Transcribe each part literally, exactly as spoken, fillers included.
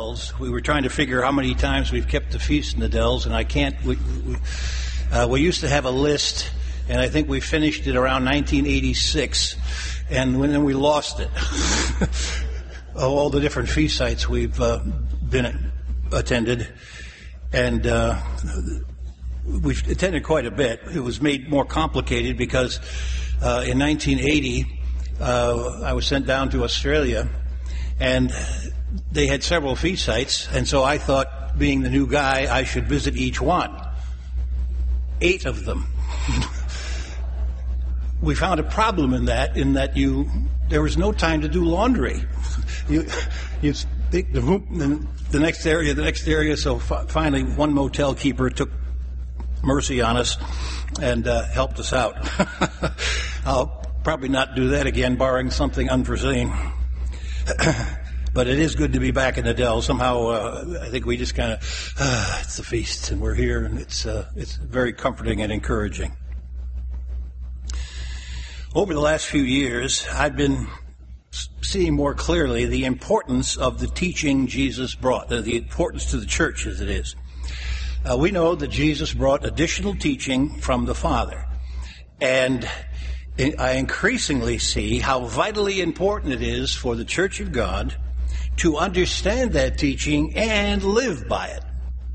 Dells. We were trying to figure how many times we've kept the feast in the Dells, and I can't. We, we, uh, we used to have a list, and I think we finished it around nineteen eighty-six, and then we lost it. Of all the different feast sites we've uh, been attended, and uh, we've attended quite a bit. It was made more complicated because uh, in nineteen eighty, uh, I was sent down to Australia, and they had several feast sites, and so I thought, being the new guy, I should visit each one. Eight of them. We found a problem in that, in that you there was no time to do laundry. You, you think the, the, the next area, the next area. So f- finally, one motel keeper took mercy on us and uh, helped us out. I'll probably not do that again, barring something unforeseen. But it is good to be back in the Dell. Somehow, uh, I think we just kind of, uh, it's the feast, and we're here, and it's uh, it's very comforting and encouraging. Over the last few years, I've been seeing more clearly the importance of the teaching Jesus brought, the importance to the church as it is. Uh, we know that Jesus brought additional teaching from the Father, and I increasingly see how vitally important it is for the Church of God to understand that teaching and live by it.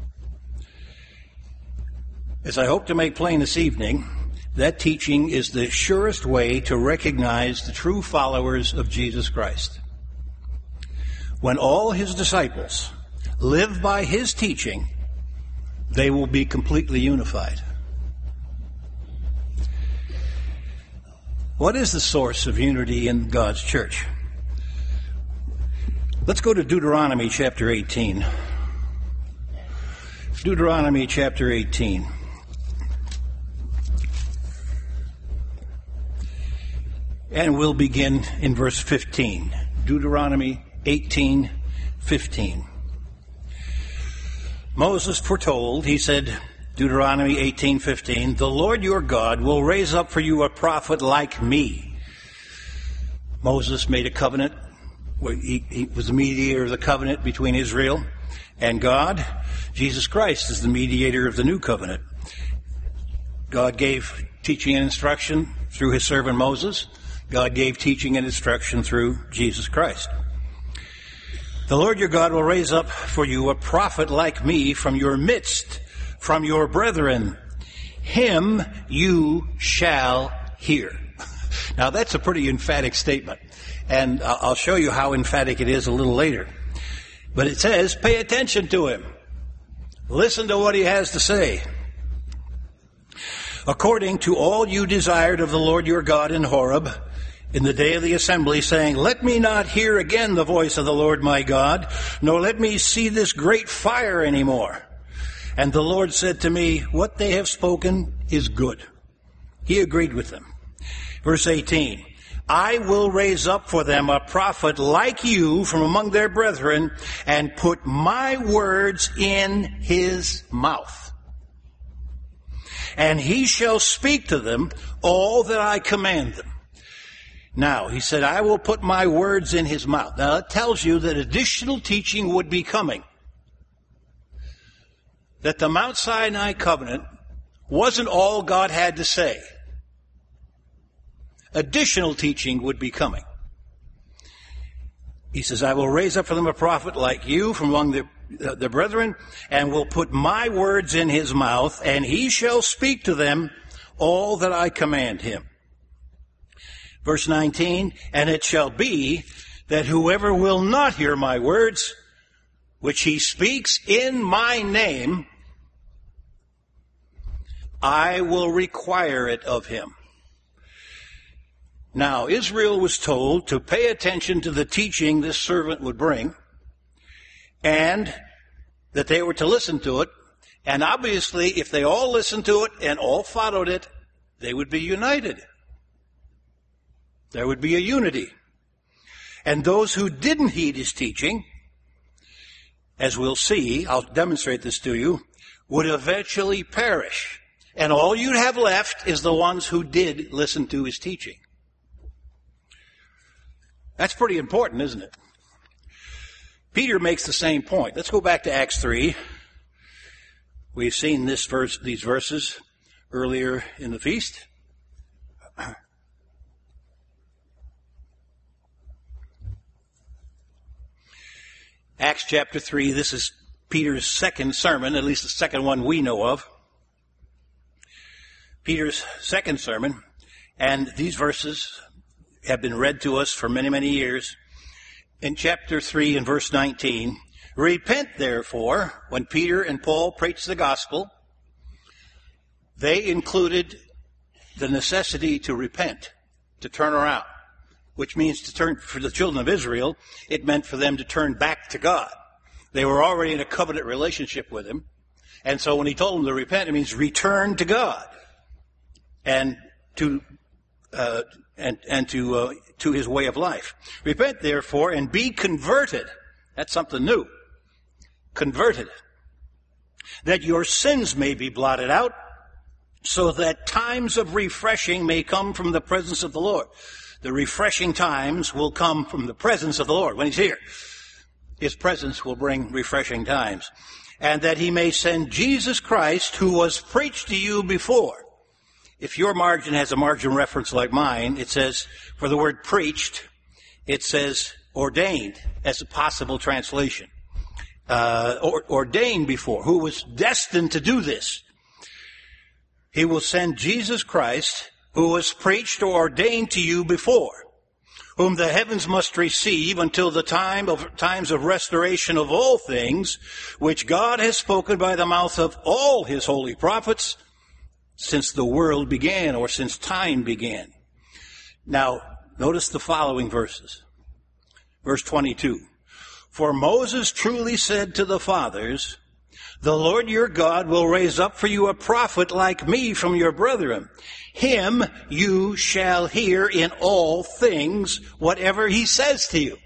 As I hope to make plain this evening, that teaching is the surest way to recognize the true followers of Jesus Christ. When all his disciples live by his teaching, they will be completely unified. What is the source of unity in God's church? Let's go to Deuteronomy chapter eighteen. Deuteronomy chapter eighteen. And we'll begin in verse fifteen. Deuteronomy eighteen fifteen. Moses foretold, he said, Deuteronomy eighteen fifteen, the Lord your God will raise up for you a prophet like me. Moses made a covenant. He, he was the mediator of the covenant between Israel and God. Jesus Christ is the mediator of the new covenant. God gave teaching and instruction through his servant Moses. God gave teaching and instruction through Jesus Christ. The Lord your God will raise up for you a prophet like me from your midst, from your brethren. Him you shall hear. Now that's a pretty emphatic statement, and I'll show you how emphatic it is a little later. But it says, pay attention to him. Listen to what he has to say. According to all you desired of the Lord your God in Horeb, in the day of the assembly, saying, let me not hear again the voice of the Lord my God, nor let me see this great fire anymore. And the Lord said to me, what they have spoken is good. He agreed with them. Verse eighteen, I will raise up for them a prophet like you from among their brethren, and put my words in his mouth. And he shall speak to them all that I command them. Now, he said, I will put my words in his mouth. Now, that tells you that additional teaching would be coming. That the Mount Sinai covenant wasn't all God had to say. Additional teaching would be coming. He says, I will raise up for them a prophet like you from among the, uh, the brethren, and will put my words in his mouth, and he shall speak to them all that I command him. Verse nineteen, and it shall be that whoever will not hear my words, which he speaks in my name, I will require it of him. Now, Israel was told to pay attention to the teaching this servant would bring, and that they were to listen to it. And obviously, if they all listened to it and all followed it, they would be united. There would be a unity. And those who didn't heed his teaching, as we'll see, I'll demonstrate this to you, would eventually perish. And all you'd have left is the ones who did listen to his teaching. That's pretty important, isn't it? Peter makes the same point. Let's go back to Acts three. We've seen this verse, these verses earlier in the feast. Acts chapter three, this is Peter's second sermon, at least the second one we know of. Peter's second sermon, and these verses have been read to us for many, many years. In chapter three and verse nineteen, repent therefore, when Peter and Paul preached the gospel, they included the necessity to repent, to turn around, which means to turn, for the children of Israel, it meant for them to turn back to God. They were already in a covenant relationship with him, and so when he told them to repent, it means return to God, and to, uh, and, and to, uh, to his way of life. Repent therefore and be converted. That's something new. Converted. That your sins may be blotted out, so that times of refreshing may come from the presence of the Lord. The refreshing times will come from the presence of the Lord when he's here. His presence will bring refreshing times. And that he may send Jesus Christ, who was preached to you before. If your margin has a margin reference like mine, it says, for the word preached, it says ordained as a possible translation. Uh, or, ordained before, who was destined to do this. He will send Jesus Christ, who was preached or ordained to you before, whom the heavens must receive until the time of times of restoration of all things, which God has spoken by the mouth of all his holy prophets, since the world began, or since time began. Now, notice the following verses. Verse twenty-two. For Moses truly said to the fathers, the Lord your God will raise up for you a prophet like me from your brethren. Him you shall hear in all things, whatever he says to you.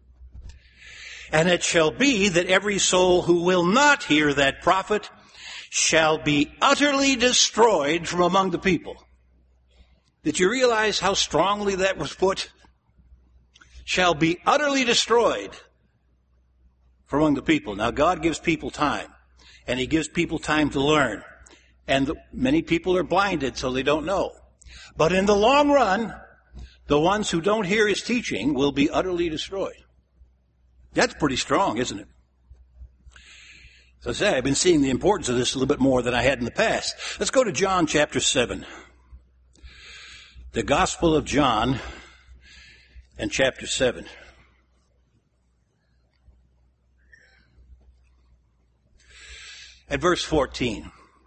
And it shall be that every soul who will not hear that prophet shall be utterly destroyed from among the people. Did you realize how strongly that was put? Shall be utterly destroyed from among the people. Now, God gives people time, and he gives people time to learn. And the, many people are blinded, so they don't know. But in the long run, the ones who don't hear his teaching will be utterly destroyed. That's pretty strong, isn't it? So I say, I've been seeing the importance of this a little bit more than I had in the past. Let's go to John chapter seven. The Gospel of John and chapter seven. At verse fourteen.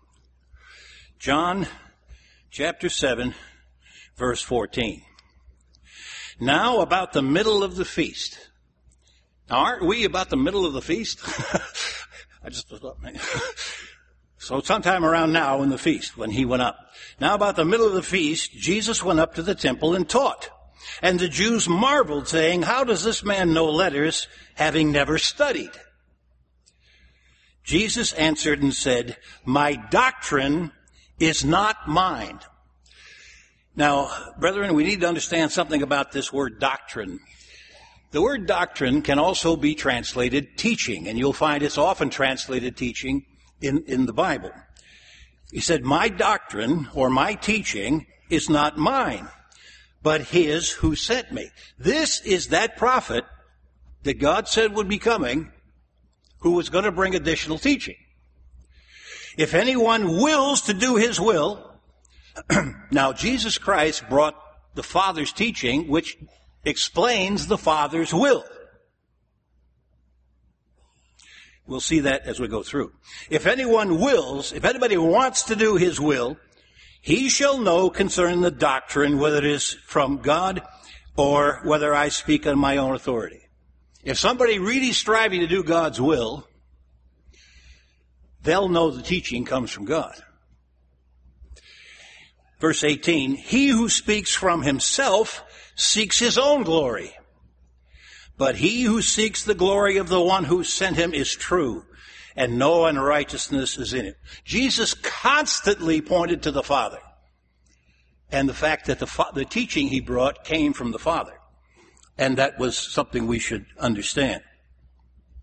John chapter seven, verse fourteen. Now about the middle of the feast. Now aren't we about the middle of the feast? I just thought, man. So sometime around now in the feast, when he went up. Now about the middle of the feast, Jesus went up to the temple and taught. And the Jews marveled, saying, how does this man know letters, having never studied? Jesus answered and said, my doctrine is not mine. Now, brethren, we need to understand something about this word doctrine. The word doctrine can also be translated teaching, and you'll find it's often translated teaching in, in the Bible. He said, my doctrine or my teaching is not mine, but his who sent me. This is that prophet that God said would be coming, who was going to bring additional teaching. If anyone wills to do his will, now Jesus Christ brought the Father's teaching, which explains the Father's will. We'll see that as we go through. If anyone wills, if anybody wants to do his will, he shall know concerning the doctrine whether it is from God or whether I speak on my own authority. If somebody really striving to do God's will, they'll know the teaching comes from God. Verse eighteen, he who speaks from himself seeks his own glory. But he who seeks the glory of the one who sent him is true, and no unrighteousness is in it. Jesus constantly pointed to the Father, and the fact that the, fa- the teaching he brought came from the Father. And that was something we should understand.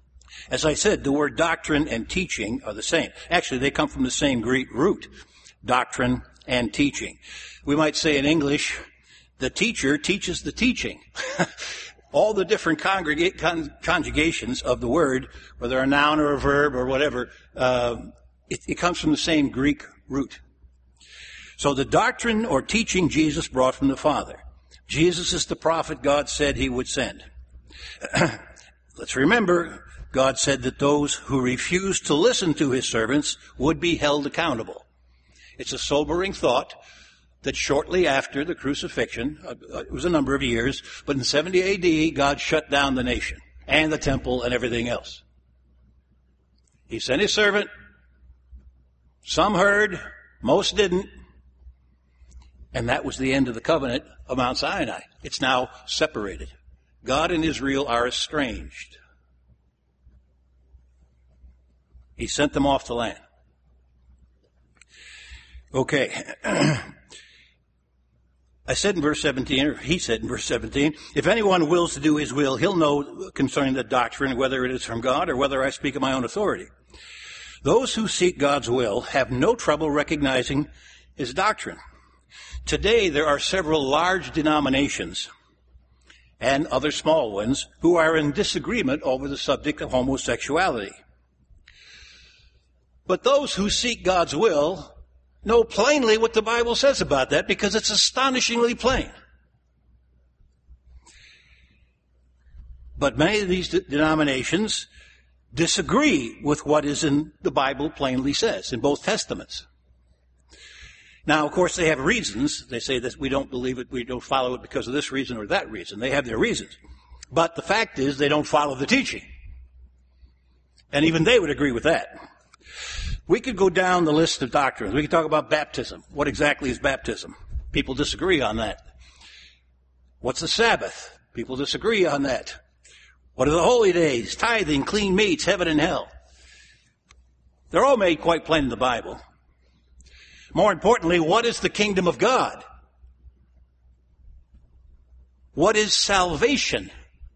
As I said, the word doctrine and teaching are the same. Actually, they come from the same Greek root, doctrine and teaching. We might say in English, the teacher teaches the teaching. All the different congrega- con- conjugations of the word, whether a noun or a verb or whatever, uh, it, it comes from the same Greek root. So the doctrine or teaching Jesus brought from the Father. Jesus is the prophet God said he would send. Let's remember, God said that those who refused to listen to his servants would be held accountable. It's a sobering thought that shortly after the crucifixion, uh, it was a number of years, but in seventy A D, God shut down the nation and the temple and everything else. He sent his servant. Some heard, most didn't. And that was the end of the covenant of Mount Sinai. It's now separated. God and Israel are estranged. He sent them off the land. Okay. I said in verse seventeen, or he said in verse seventeen, if anyone wills to do his will, he'll know concerning the doctrine whether it is from God or whether I speak of my own authority. Those who seek God's will have no trouble recognizing his doctrine. Today there are several large denominations and other small ones who are in disagreement over the subject of homosexuality. But those who seek God's will know plainly what the Bible says about that because it's astonishingly plain. But many of these de- denominations disagree with what is in the Bible plainly says in both Testaments. Now, of course, they have reasons. They say that we don't believe it, we don't follow it because of this reason or that reason. They have their reasons. But the fact is they don't follow the teaching. And even they would agree with that. We could go down the list of doctrines. We could talk about baptism. What exactly is baptism? People disagree on that. What's the Sabbath? People disagree on that. What are the holy days? Tithing, clean meats, heaven and hell. They're all made quite plain in the Bible. More importantly, what is the kingdom of God? What is salvation?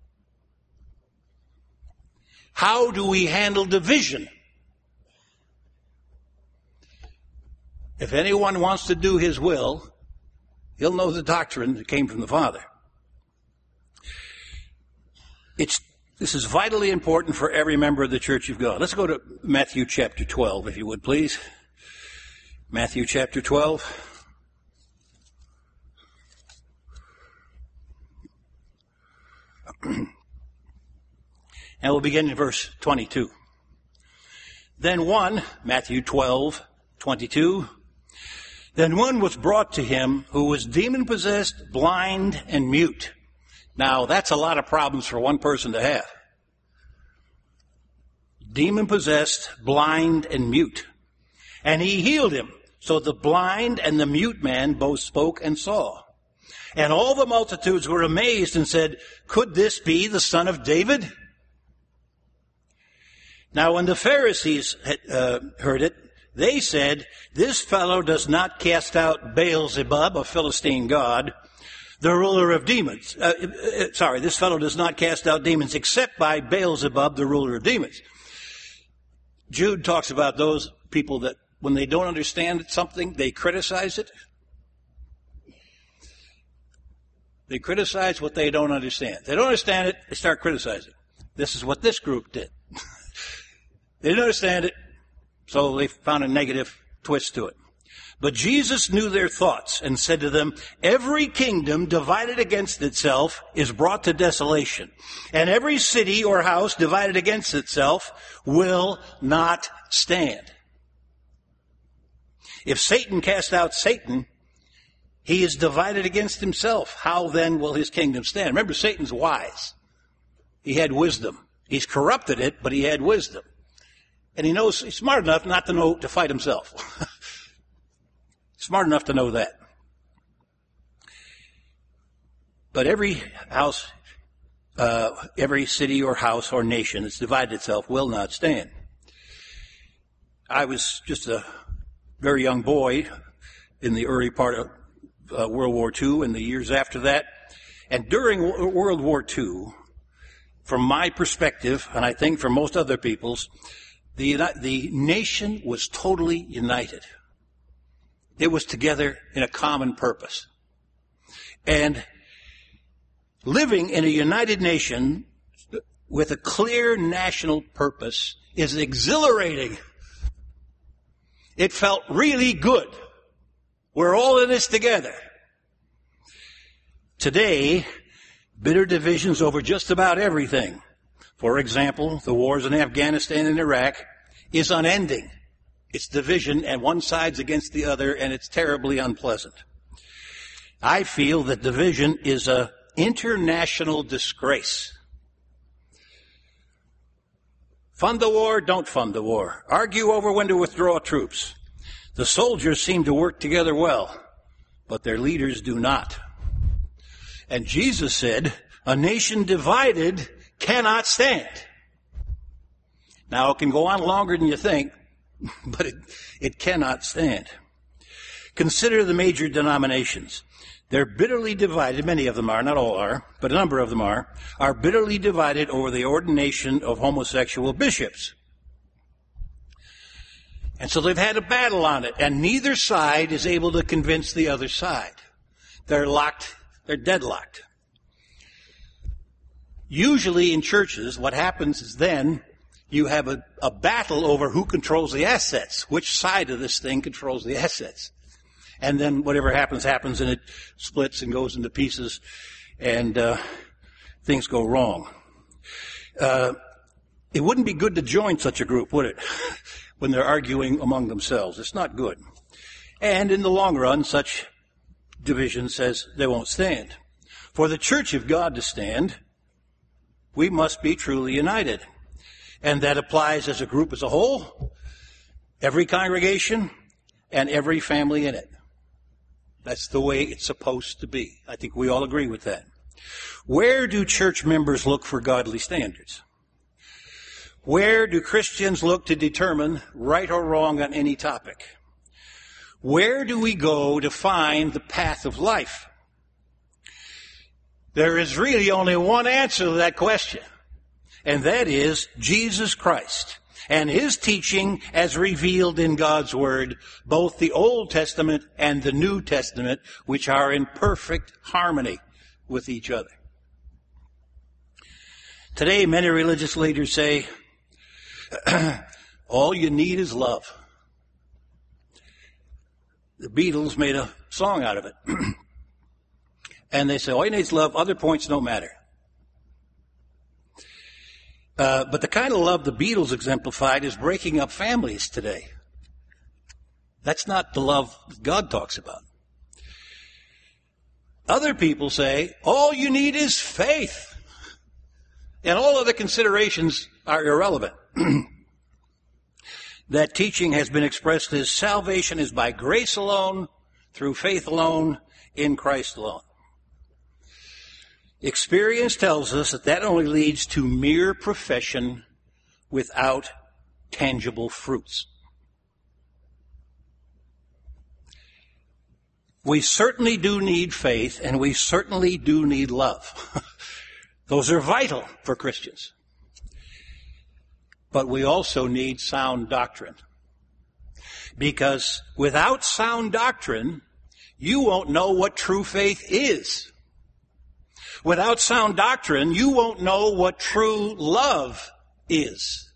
How do we handle division? If anyone wants to do his will, he'll know the doctrine that came from the Father. It's, this is vitally important for every member of the Church of God. Let's go to Matthew chapter twelve, if you would, please. Matthew chapter twelve. And we'll begin in verse twenty-two. Then one, Matthew twelve, twenty-two, then one was brought to him who was demon-possessed, blind, and mute. Now, that's a lot of problems for one person to have. Demon-possessed, blind, and mute. And he healed him. So the blind and the mute man both spoke and saw. And all the multitudes were amazed and said, could this be the son of David? Now, when the Pharisees had, uh, heard it, they said, this fellow does not cast out Beelzebub, a Philistine god, the ruler of demons. Uh, uh, sorry, this fellow does not cast out demons except by Beelzebub, the ruler of demons. Jude talks about those people that when they don't understand something, they criticize it. They criticize what they don't understand. They don't understand it, they start criticizing. This is what this group did. They didn't understand it, so they found a negative twist to it. But Jesus knew their thoughts and said to them, every kingdom divided against itself is brought to desolation, and every city or house divided against itself will not stand. If Satan cast out Satan, he is divided against himself. How then will his kingdom stand? Remember, Satan's wise. He had wisdom. He's corrupted it, but he had wisdom. And he knows, he's smart enough not to know to fight himself. Smart enough to know that. But every house, uh, every city or house or nation that's divided itself will not stand. I was just a very young boy in the early part of uh, World War Two and the years after that. And during w- World War Two, from my perspective, and I think from most other people's, the, the nation was totally united. It was together in a common purpose. And living in a united nation with a clear national purpose is exhilarating. It felt really good. We're all in this together. Today, bitter divisions over just about everything, for example, the wars in Afghanistan and Iraq, is unending. It's division, and one side's against the other, and it's terribly unpleasant. I feel that division is an international disgrace. Fund the war, don't fund the war. Argue over when to withdraw troops. The soldiers seem to work together well, but their leaders do not. And Jesus said, a nation divided cannot stand. Now, it can go on longer than you think, but it, it cannot stand. Consider the major denominations. They're bitterly divided, many of them are, not all are, but a number of them are, are bitterly divided over the ordination of homosexual bishops. And so they've had a battle on it, and neither side is able to convince the other side. They're locked, they're deadlocked. Usually in churches, what happens is then you have a, a battle over who controls the assets, which side of this thing controls the assets. And then whatever happens, happens, and it splits and goes into pieces, and uh, things go wrong. Uh, it wouldn't be good to join such a group, would it, when they're arguing among themselves? It's not good. And in the long run, such division says they won't stand. For the church of God to stand, we must be truly united. And that applies as a group as a whole, every congregation, and every family in it. That's the way it's supposed to be. I think we all agree with that. Where do church members look for godly standards? Where do Christians look to determine right or wrong on any topic? Where do we go to find the path of life? There is really only one answer to that question, and that is Jesus Christ and his teaching as revealed in God's Word, both the Old Testament and the New Testament, which are in perfect harmony with each other. Today, many religious leaders say, all you need is love. The Beatles made a song out of it. And they say, all you need is love, other points don't matter. Uh, but the kind of love the Beatles exemplified is breaking up families today. That's not the love God talks about. Other people say, all you need is faith. And all other considerations are irrelevant. That teaching has been expressed as salvation is by grace alone, through faith alone, in Christ alone. Experience tells us that that only leads to mere profession without tangible fruits. We certainly do need faith, and we certainly do need love. Those are vital for Christians. But we also need sound doctrine. Because without sound doctrine, you won't know what true faith is. Without sound doctrine, you won't know what true love is.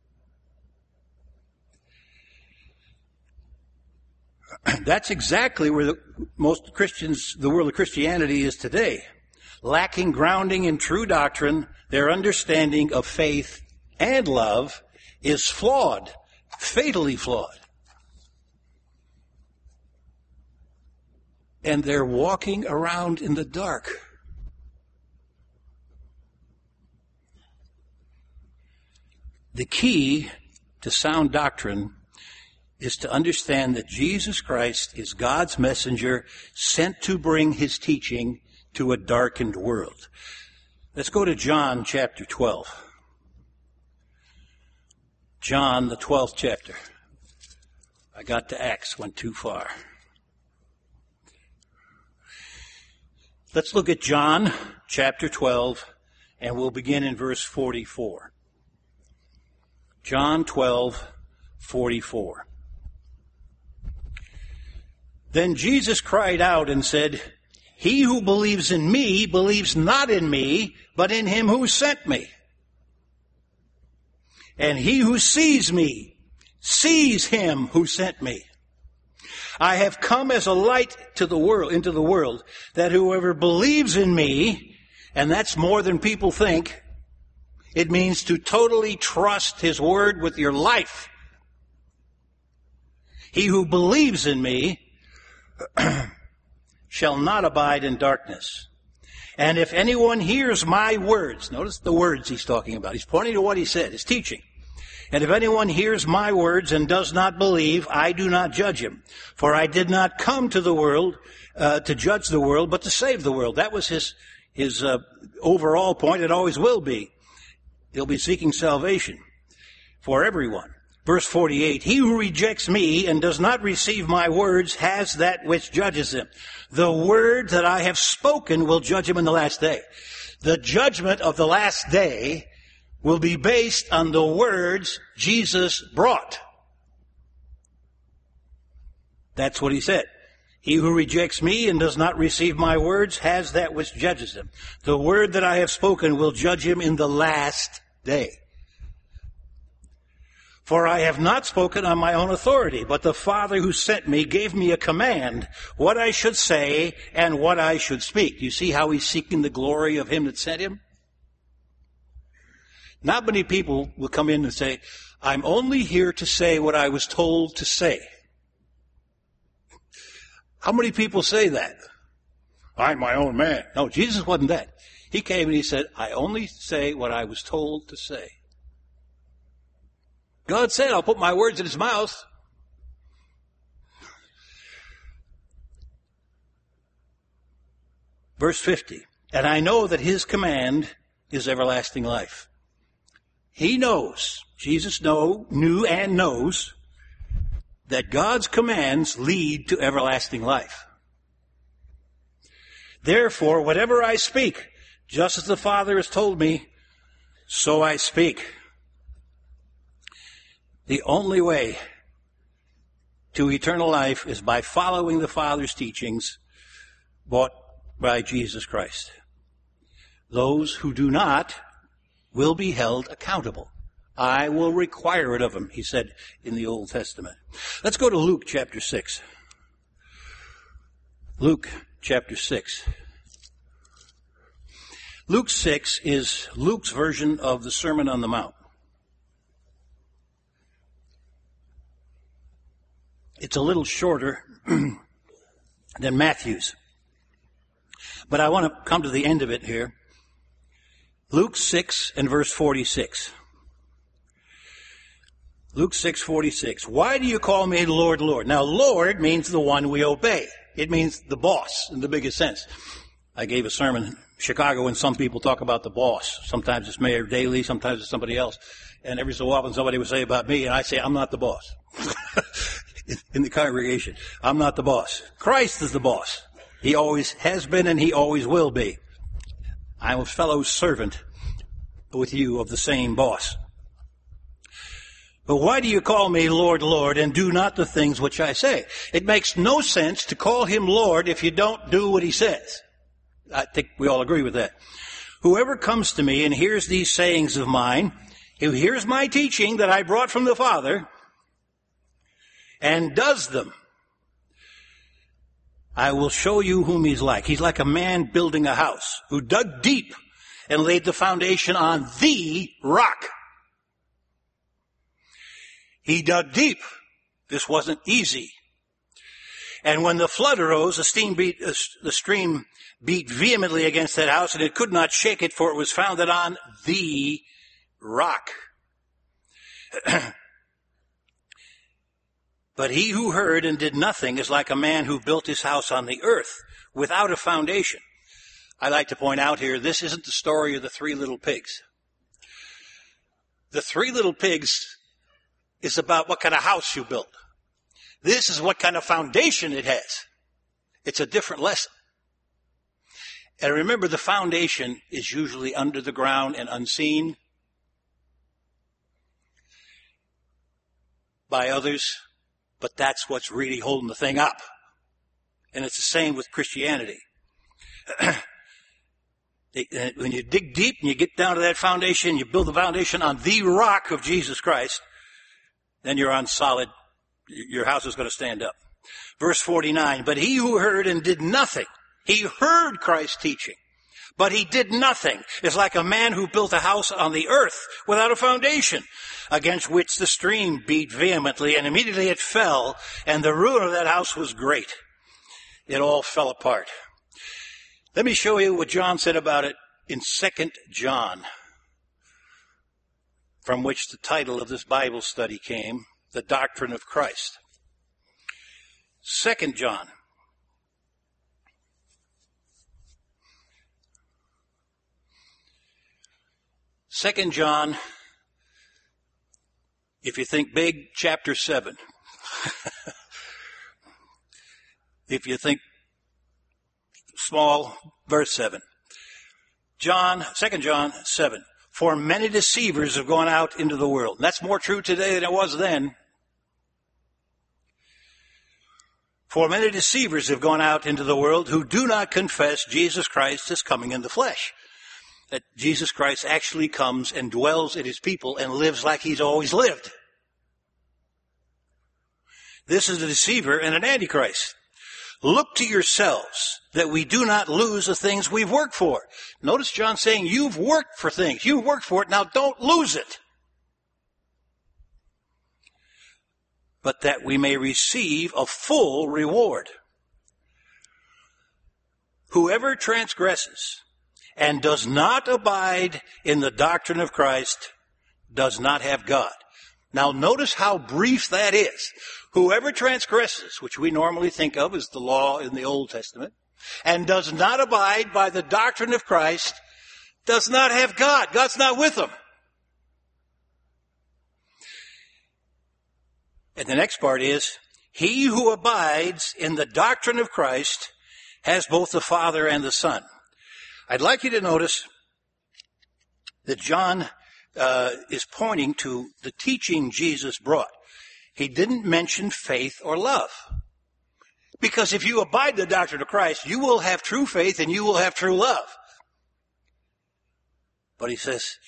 That's exactly where the, most Christians, the world of Christianity is today. Lacking grounding in true doctrine, their understanding of faith and love is flawed, fatally flawed. And they're walking around in the dark. The key to sound doctrine is to understand that Jesus Christ is God's messenger sent to bring his teaching to a darkened world. Let's go to John chapter twelve. John, the twelfth chapter. I got to Acts, went too far. Let's look at John chapter twelve and we'll begin in verse forty-four. John twelve, forty-four. Then Jesus cried out and said, "He who believes in me believes not in me, but in him who sent me. And he who sees me sees him who sent me. I have come as a light to the world, into the world, that whoever believes in me," and that's more than people think. It means to totally trust his word with your life. "He who believes in me shall not abide in darkness. And if anyone hears my words," notice the words he's talking about. He's pointing to what he said, his teaching. "And if anyone hears my words and does not believe, I do not judge him. For I did not come to the world uh, to judge the world, but to save the world." That was his, his uh, overall point. It always will be. He'll be seeking salvation for everyone. Verse forty-eight, "He who rejects me and does not receive my words has that which judges him. The word that I have spoken will judge him in the last day." The judgment of the last day will be based on the words Jesus brought. That's what he said. "He who rejects me and does not receive my words has that which judges him. The word that I have spoken will judge him in the last day. For I have not spoken on my own authority, but the Father who sent me gave me a command, what I should say and what I should speak." You see how he's seeking the glory of him that sent him? Not many people will come in and say, "I'm only here to say what I was told to say." How many people say that? "I'm my own man." No, Jesus wasn't that. He came and he said, "I only say what I was told to say." God said, "I'll put my words in his mouth." Verse fifty, "And I know that his command is everlasting life." He knows, Jesus know, knew and knows, that God's commands lead to everlasting life. "Therefore, whatever I speak, just as the Father has told me, so I speak." The only way to eternal life is by following the Father's teachings brought by Jesus Christ. Those who do not will be held accountable. "I will require it of them," he said in the Old Testament. Let's go to Luke chapter six. Luke chapter six. Luke six is Luke's version of the Sermon on the Mount. It's a little shorter than Matthew's. But I want to come to the end of it here. Luke six and verse forty-six. Luke six forty-six. "Why do you call me Lord, Lord?" Now, Lord means the one we obey. It means the boss in the biggest sense. I gave a sermon in Chicago and some people talk about the boss. Sometimes it's Mayor Daley, sometimes it's somebody else. And every so often somebody would say about me, and I say, "I'm not the boss." In the congregation, I'm not the boss. Christ is the boss. He always has been and he always will be. I'm a fellow servant with you of the same boss. "But why do you call me Lord, Lord, and do not the things which I say?" It makes no sense to call him Lord if you don't do what he says. I think we all agree with that. "Whoever comes to me and hears these sayings of mine, who hears my teaching that I brought from the Father, and does them, I will show you whom he's like." He's like a man building a house who dug deep and laid the foundation on the rock. He dug deep. This wasn't easy. "And when the flood arose, the stream beat, uh, the stream beat vehemently against that house, and it could not shake it, for it was founded on the rock. But he who heard and did nothing is like a man who built his house on the earth without a foundation." I like to point out here, this isn't the story of the three little pigs. The three little pigs is about what kind of house you built. This is what kind of foundation it has. It's a different lesson. And remember, the foundation is usually under the ground and unseen by others, but that's what's really holding the thing up. And it's the same with Christianity. When you dig deep and you get down to that foundation, you build the foundation on the rock of Jesus Christ, then you're on solid, your house is going to stand up. Verse forty-nine, but he who heard and did nothing, he heard Christ's teaching, but he did nothing, is like a man who built a house on the earth without a foundation, against which the stream beat vehemently, and immediately it fell, and the ruin of that house was great. It all fell apart. Let me show you what John said about it in Second John, from which the title of this Bible study came, The Doctrine of Christ. Second John. Second John, if you think big, chapter seven. If you think small, verse seven. John, Second John seven. For many deceivers have gone out into the world. That's more true today than it was then. For many deceivers have gone out into the world who do not confess Jesus Christ as coming in the flesh. That Jesus Christ actually comes and dwells in his people and lives like he's always lived. This is a deceiver and an antichrist. Look to yourselves that we do not lose the things we've worked for. Notice John saying, you've worked for things. You've worked for it. Now don't lose it. But that we may receive a full reward. Whoever transgresses and does not abide in the doctrine of Christ does not have God. Now notice how brief that is. Whoever transgresses, which we normally think of as the law in the Old Testament, and does not abide by the doctrine of Christ, does not have God. God's not with them. And the next part is, he who abides in the doctrine of Christ has both the Father and the Son. I'd like you to notice that John uh, is pointing to the teaching Jesus brought. He didn't mention faith or love. Because if you abide in the doctrine of Christ, you will have true faith and you will have true love. But he says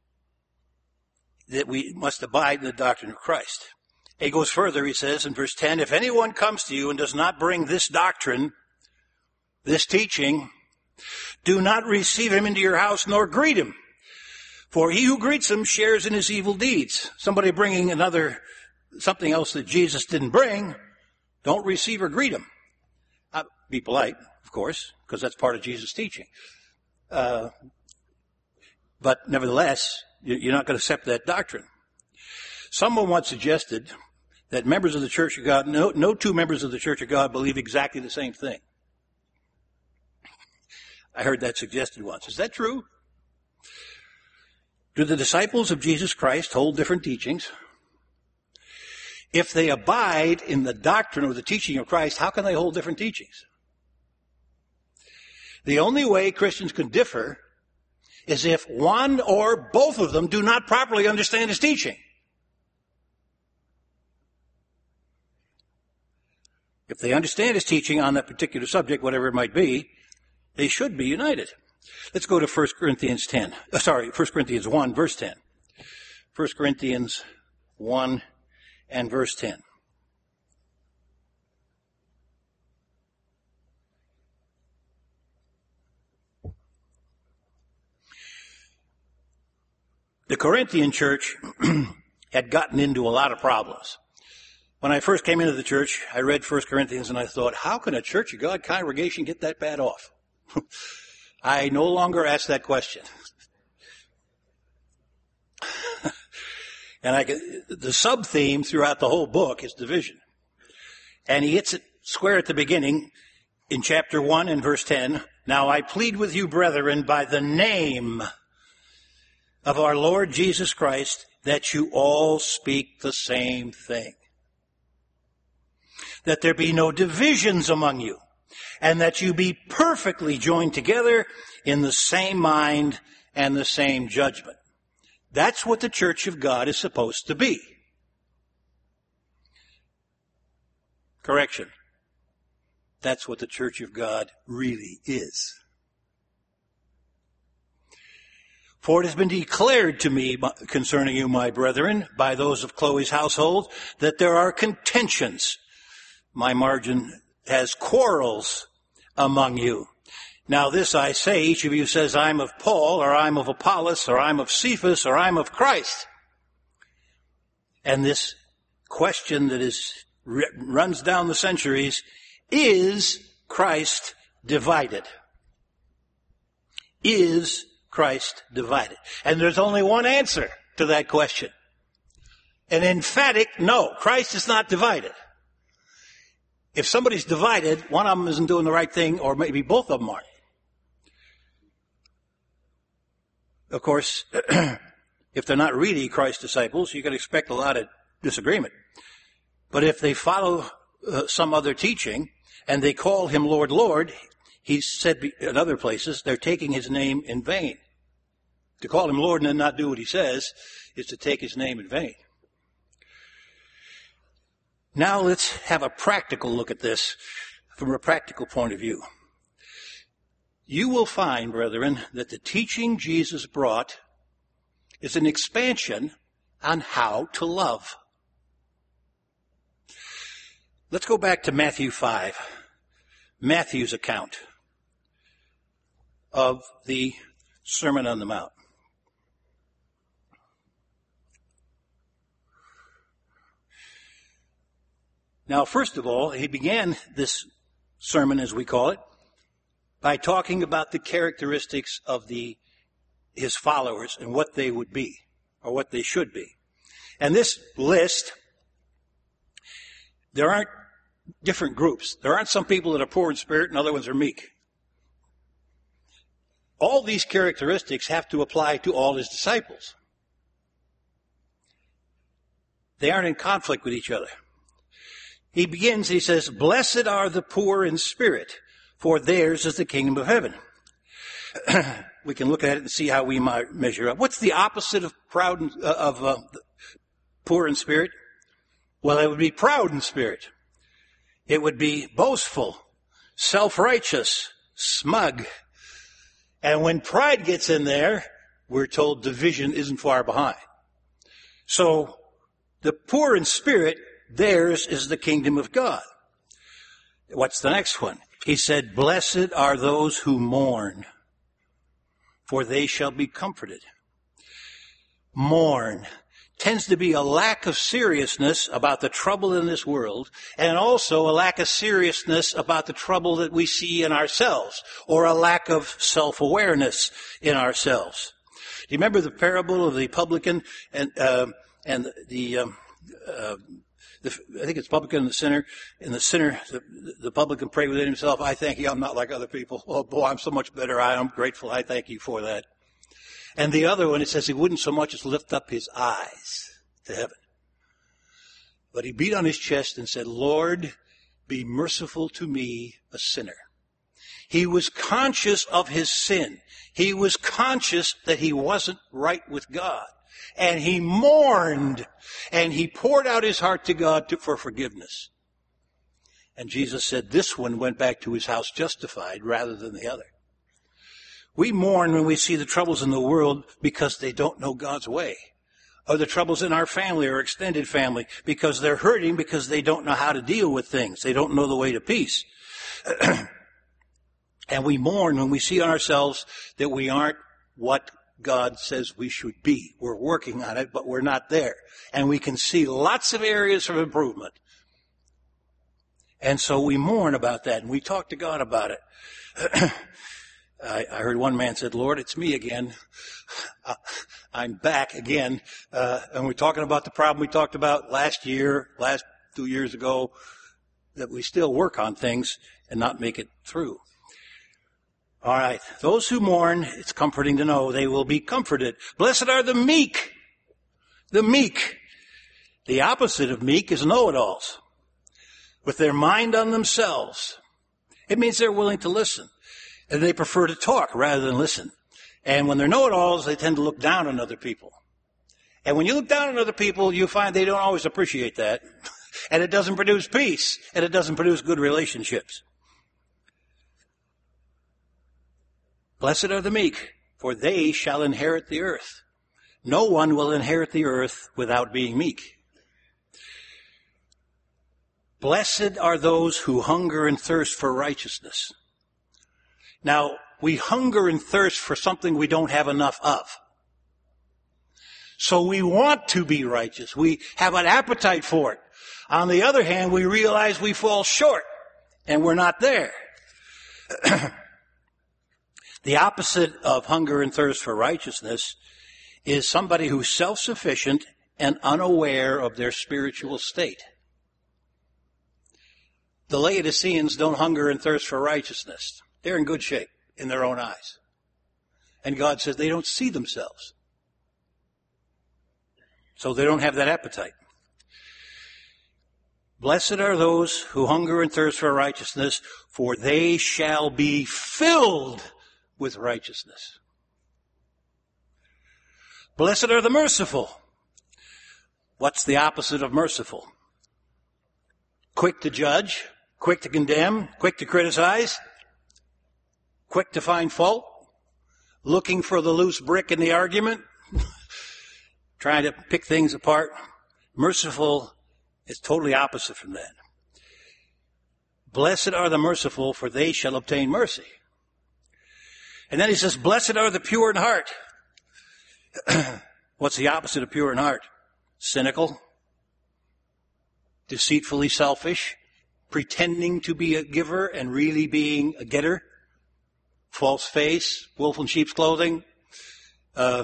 that we must abide in the doctrine of Christ. He goes further, he says in verse ten, if anyone comes to you and does not bring this doctrine, this teaching, do not receive him into your house nor greet him. For he who greets him shares in his evil deeds. Somebody bringing another, something else that Jesus didn't bring, don't receive or greet him. Uh, be polite, of course, because that's part of Jesus' teaching. Uh, but nevertheless, you're not going to accept that doctrine. Someone once suggested that members of the Church of God, no, no two members of the Church of God believe exactly the same thing. I heard that suggested once. Is that true? Do the disciples of Jesus Christ hold different teachings? If they abide in the doctrine or the teaching of Christ, how can they hold different teachings? The only way Christians can differ is if one or both of them do not properly understand his teaching. If they understand his teaching on that particular subject, whatever it might be, they should be united. Let's go to First Corinthians ten. Uh, sorry, First Corinthians one, verse ten. First Corinthians one and verse ten. The Corinthian church had gotten into a lot of problems. When I first came into the church, I read First Corinthians and I thought, how can a Church of God congregation get that bad off? I no longer ask that question. And I, the sub-theme throughout the whole book is division. And he hits it square at the beginning in chapter one and verse ten. Now I plead with you, brethren, by the name of our Lord Jesus Christ, that you all speak the same thing. That there be no divisions among you, and that you be perfectly joined together in the same mind and the same judgment. That's what the church of God is supposed to be. Correction. That's what the church of God really is. For it has been declared to me concerning you, my brethren, by those of Chloe's household, that there are contentions. My margin has quarrels among you. Now this I say, each of you says, I'm of Paul, or I'm of Apollos, or I'm of Cephas, or I'm of Christ. And this question that is runs down the centuries, is Christ divided? Is Christ divided? And there's only one answer to that question. An emphatic no. Christ is not divided. If somebody's divided, one of them isn't doing the right thing, or maybe both of them aren't. Of course, if they're not really Christ's disciples, you can expect a lot of disagreement. But if they follow uh, some other teaching and they call him Lord, Lord, he said in other places, they're taking his name in vain. To call him Lord and then not do what he says is to take his name in vain. Now let's have a practical look at this from a practical point of view. You will find, brethren, that the teaching Jesus brought is an expansion on how to love. Let's go back to Matthew five, Matthew's account of the Sermon on the Mount. Now, first of all, he began this sermon, as we call it, by talking about the characteristics of the his followers and what they would be, or what they should be. And this list, there aren't different groups. There aren't some people that are poor in spirit and other ones are meek. All these characteristics have to apply to all his disciples. They aren't in conflict with each other. He begins, he says, blessed are the poor in spirit, for theirs is the kingdom of heaven. We can look at it and see how we might measure up. What's the opposite of proud, and, uh, of uh, poor in spirit? Well, it would be proud in spirit. It would be boastful, self-righteous, smug. And when pride gets in there, we're told division isn't far behind. So, the poor in spirit, theirs is the kingdom of God. What's the next one? He said, blessed are those who mourn, for they shall be comforted. Mourn tends to be a lack of seriousness about the trouble in this world, and also a lack of seriousness about the trouble that we see in ourselves, or a lack of self-awareness in ourselves. Do you remember the parable of the publican and uh, and the, um, uh, the I think it's publican and the sinner, and the sinner, the, the publican prayed within himself, I thank you, I'm not like other people. Oh boy, I'm so much better. I am grateful. I thank you for that. And the other one, it says he wouldn't so much as lift up his eyes to heaven. But he beat on his chest and said, Lord, be merciful to me, a sinner. He was conscious of his sin. He was conscious that he wasn't right with God. And he mourned, and he poured out his heart to God to, for forgiveness. And Jesus said this one went back to his house justified rather than the other. We mourn when we see the troubles in the world because they don't know God's way. Or the troubles in our family or extended family because they're hurting because they don't know how to deal with things. They don't know the way to peace. And we mourn when we see ourselves that we aren't what God says we should be. We're working on it, but we're not there. And we can see lots of areas of improvement. And so we mourn about that, and we talk to God about it. I, I heard one man said, Lord, it's me again. I'm back again. Uh, and we're talking about the problem we talked about last year, last two years ago, that we still work on things and not make it through. All right. Those who mourn, it's comforting to know they will be comforted. Blessed are the meek. The meek. The opposite of meek is know-it-alls, with their mind on themselves It means they're willing to listen. And they prefer to talk rather than listen. And when they're know-it-alls, they tend to look down on other people. And when you look down on other people, you find they don't always appreciate that. And it doesn't produce peace. And it doesn't produce good relationships. Blessed are the meek, for they shall inherit the earth. No one will inherit the earth without being meek. Blessed are those who hunger and thirst for righteousness. Now, we hunger and thirst for something we don't have enough of. So we want to be righteous. We have an appetite for it. On the other hand, we realize we fall short and we're not there. The opposite of hunger and thirst for righteousness is somebody who's self-sufficient and unaware of their spiritual state. The Laodiceans don't hunger and thirst for righteousness. They're in good shape in their own eyes. And God says they don't see themselves. So they don't have that appetite. Blessed are those who hunger and thirst for righteousness, for they shall be filled with righteousness. Blessed are the merciful. What's the opposite of merciful? Quick to judge, quick to condemn, quick to criticize, quick to find fault, looking for the loose brick in the argument, trying to pick things apart. Merciful is totally opposite from that. Blessed are the merciful, for they shall obtain mercy. And then he says, blessed are the pure in heart. What's the opposite of pure in heart? Cynical, deceitfully selfish, pretending to be a giver and really being a getter, false face, wolf in sheep's clothing, uh,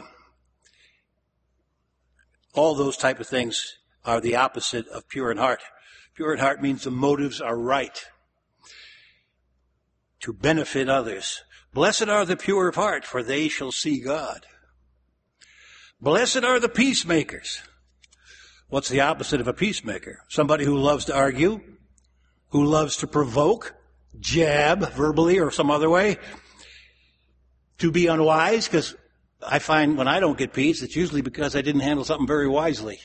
all those type of things are the opposite of pure in heart. Pure in heart means the motives are right to benefit others. Blessed are the pure of heart, for they shall see God. Blessed are the peacemakers. What's the opposite of a peacemaker? Somebody who loves to argue, who loves to provoke, jab verbally or some other way, to be unwise, because I find when I don't get peace, it's usually because I didn't handle something very wisely.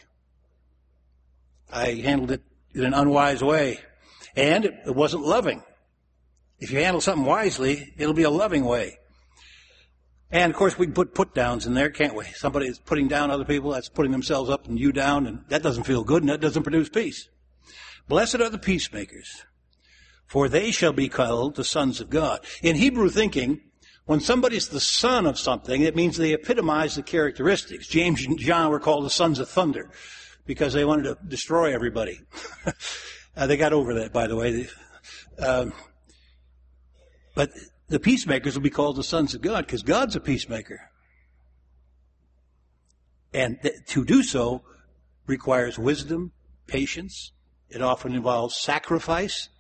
I handled it in an unwise way. And it wasn't loving. If you handle something wisely, it'll be a loving way. And, of course, we can put put-downs in there, can't we? Somebody is putting down other people, that's putting themselves up and you down, and that doesn't feel good, and that doesn't produce peace. Blessed are the peacemakers, for they shall be called the sons of God. In Hebrew thinking, when somebody's the son of something, it means they epitomize the characteristics. James and John were called the sons of thunder because they wanted to destroy everybody. uh, they got over that, by the way. Um, but the peacemakers will be called the sons of God because God's a peacemaker. And th- to do so requires wisdom, patience. It often involves sacrifice.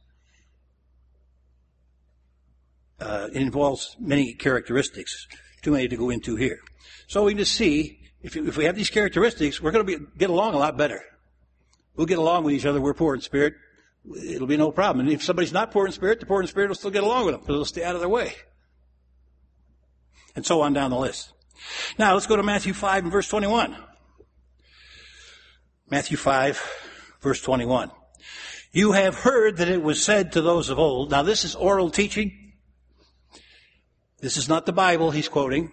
Uh, it involves many characteristics, too many to go into here. So we just see, if, if we have these characteristics, we're going to be, get along a lot better. We'll get along with each other. We're poor in spirit. It'll be no problem. And if somebody's not poor in spirit, the poor in spirit will still get along with them because they'll stay out of their way. And so on down the list. Now, let's go to Matthew five and verse twenty-one. Matthew five, verse twenty-one. You have heard that it was said to those of old. Now, this is oral teaching. This is not the Bible he's quoting.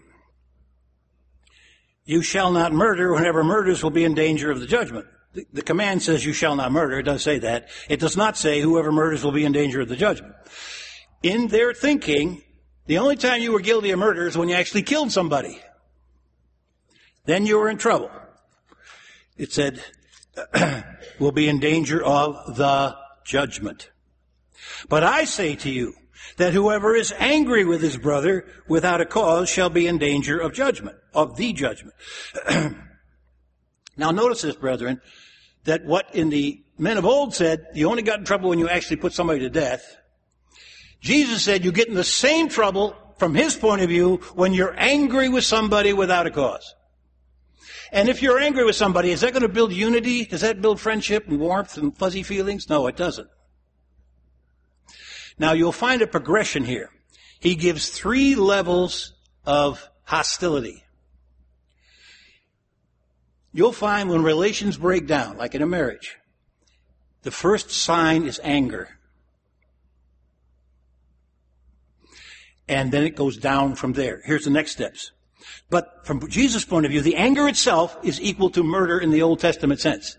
You shall not murder. Whoever murders will be in danger of the judgment. The, the command says you shall not murder. It does say that. It does not say whoever murders will be in danger of the judgment. In their thinking, the only time you were guilty of murder is when you actually killed somebody. Then you were in trouble. It said, will be in danger of the judgment. But I say to you that whoever is angry with his brother without a cause shall be in danger of judgment, of the judgment. Now notice this, brethren, that what in the men of old said, you only got in trouble when you actually put somebody to death. Jesus said you get in the same trouble from his point of view when you're angry with somebody without a cause. And if you're angry with somebody, is that going to build unity? Does that build friendship and warmth and fuzzy feelings? No, it doesn't. Now you'll find a progression here. He gives three levels of hostility. You'll find when relations break down, like in a marriage, the first sign is anger. And then it goes down from there. Here's the next steps. But from Jesus' point of view, the anger itself is equal to murder in the Old Testament sense.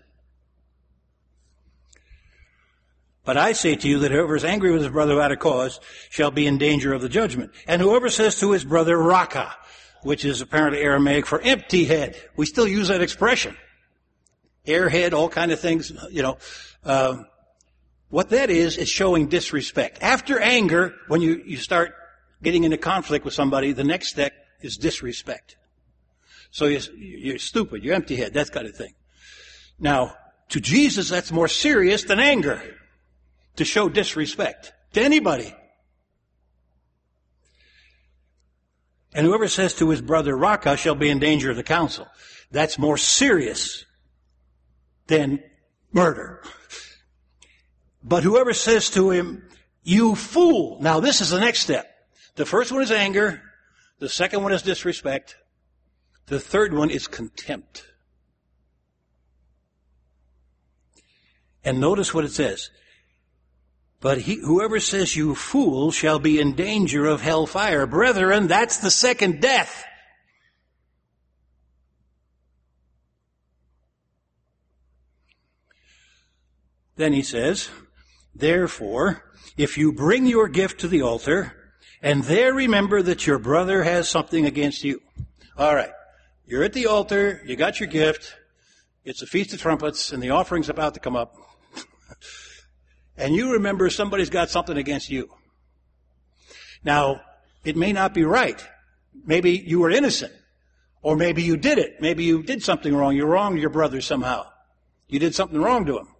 But I say to you that whoever is angry with his brother without a cause shall be in danger of the judgment. And whoever says to his brother, Raka, which is apparently Aramaic for empty head. We still use that expression. Airhead, all kind of things, you know. Uh, what that is, is showing disrespect. After anger, when you, you start getting into conflict with somebody, the next step is disrespect. So you're, you're stupid, you're empty head, that kind of thing. Now, to Jesus, that's more serious than anger. To show disrespect to anybody. And whoever says to his brother Raka shall be in danger of the council. That's more serious than murder. But whoever says to him, you fool. Now this is the next step. The first one is anger. The second one is disrespect. The third one is contempt. And notice what it says. But he, whoever says you fool shall be in danger of hellfire. Brethren, that's the second death. Then he says, therefore, if you bring your gift to the altar, and there remember that your brother has something against you. All right, you're at the altar, you got your gift, it's a Feast of Trumpets, and the offering's about to come up. And you remember somebody's got something against you. Now, it may not be right. Maybe you were innocent. Or maybe you did it. Maybe you did something wrong. You wronged your brother somehow. You did something wrong to him.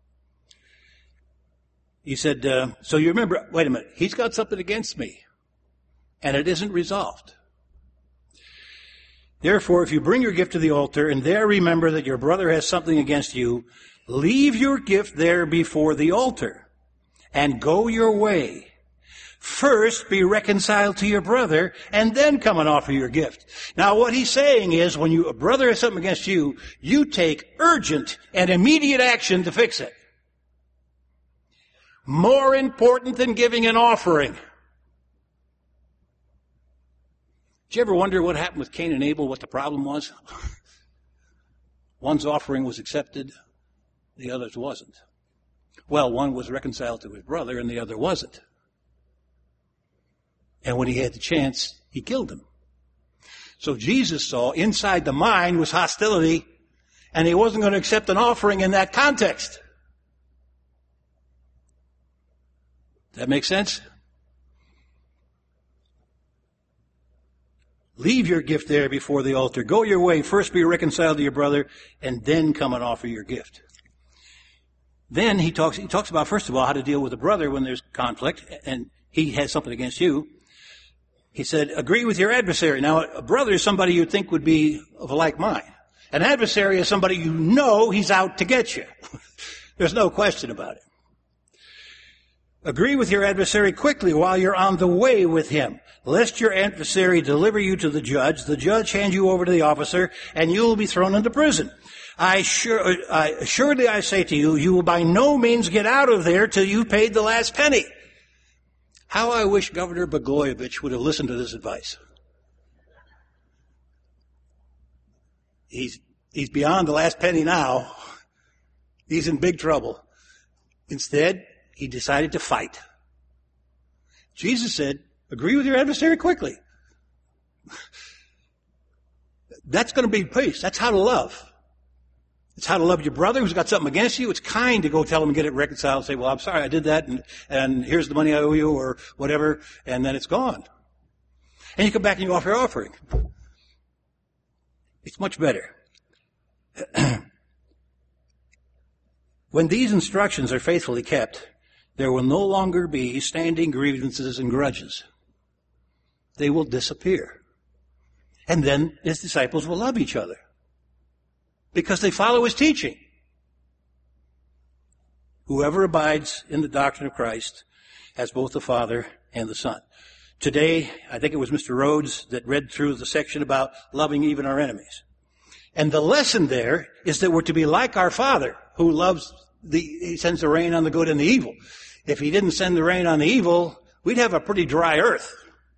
He said, uh, so you remember, wait a minute, he's got something against me. And it isn't resolved. Therefore, if you bring your gift to the altar and there remember that your brother has something against you, leave your gift there before the altar and go your way. First, be reconciled to your brother and then come and offer your gift. Now, what he's saying is when you, a brother has something against you, you take urgent and immediate action to fix it. More important than giving an offering. Did you ever wonder what happened with Cain and Abel, what the problem was? One's offering was accepted. The other's wasn't. Well, one was reconciled to his brother and the other wasn't. And when he had the chance, he killed him. So Jesus saw inside the mind was hostility, and he wasn't going to accept an offering in that context. Does that make sense? Leave your gift there before the altar. Go your way. First be reconciled to your brother, and then come and offer your gift. Then he talks, he talks about, first of all, how to deal with a brother when there's conflict, and he has something against you. He said, agree with your adversary. Now, a brother is somebody you'd think would be of a like mind. An adversary is somebody you know he's out to get you. There's no question about it. Agree with your adversary quickly while you're on the way with him, lest your adversary deliver you to the judge, the judge hand you over to the officer, and you will be thrown into prison. I sure, I, assuredly I say to you, you will by no means get out of there till you paid the last penny. How I wish Governor Blagojevich would have listened to this advice. He's, he's beyond the last penny now. He's in big trouble. Instead, he decided to fight. Jesus said, agree with your adversary quickly. That's going to be peace. That's how to love. It's how to love your brother who's got something against you. It's kind to go tell him and get it reconciled and say, well, I'm sorry, I did that, and, and here's the money I owe you, or whatever, and then it's gone. And you come back and you offer your offering. It's much better. When these instructions are faithfully kept, there will no longer be standing grievances and grudges. They will disappear. And then his disciples will love each other. Because they follow his teaching. Whoever abides in the doctrine of Christ as both the Father and the Son. Today, I think it was Mister Rhodes that read through the section about loving even our enemies. And the lesson there is that we're to be like our Father, who loves the, he sends the rain on the good and the evil. If he didn't send the rain on the evil, we'd have a pretty dry earth.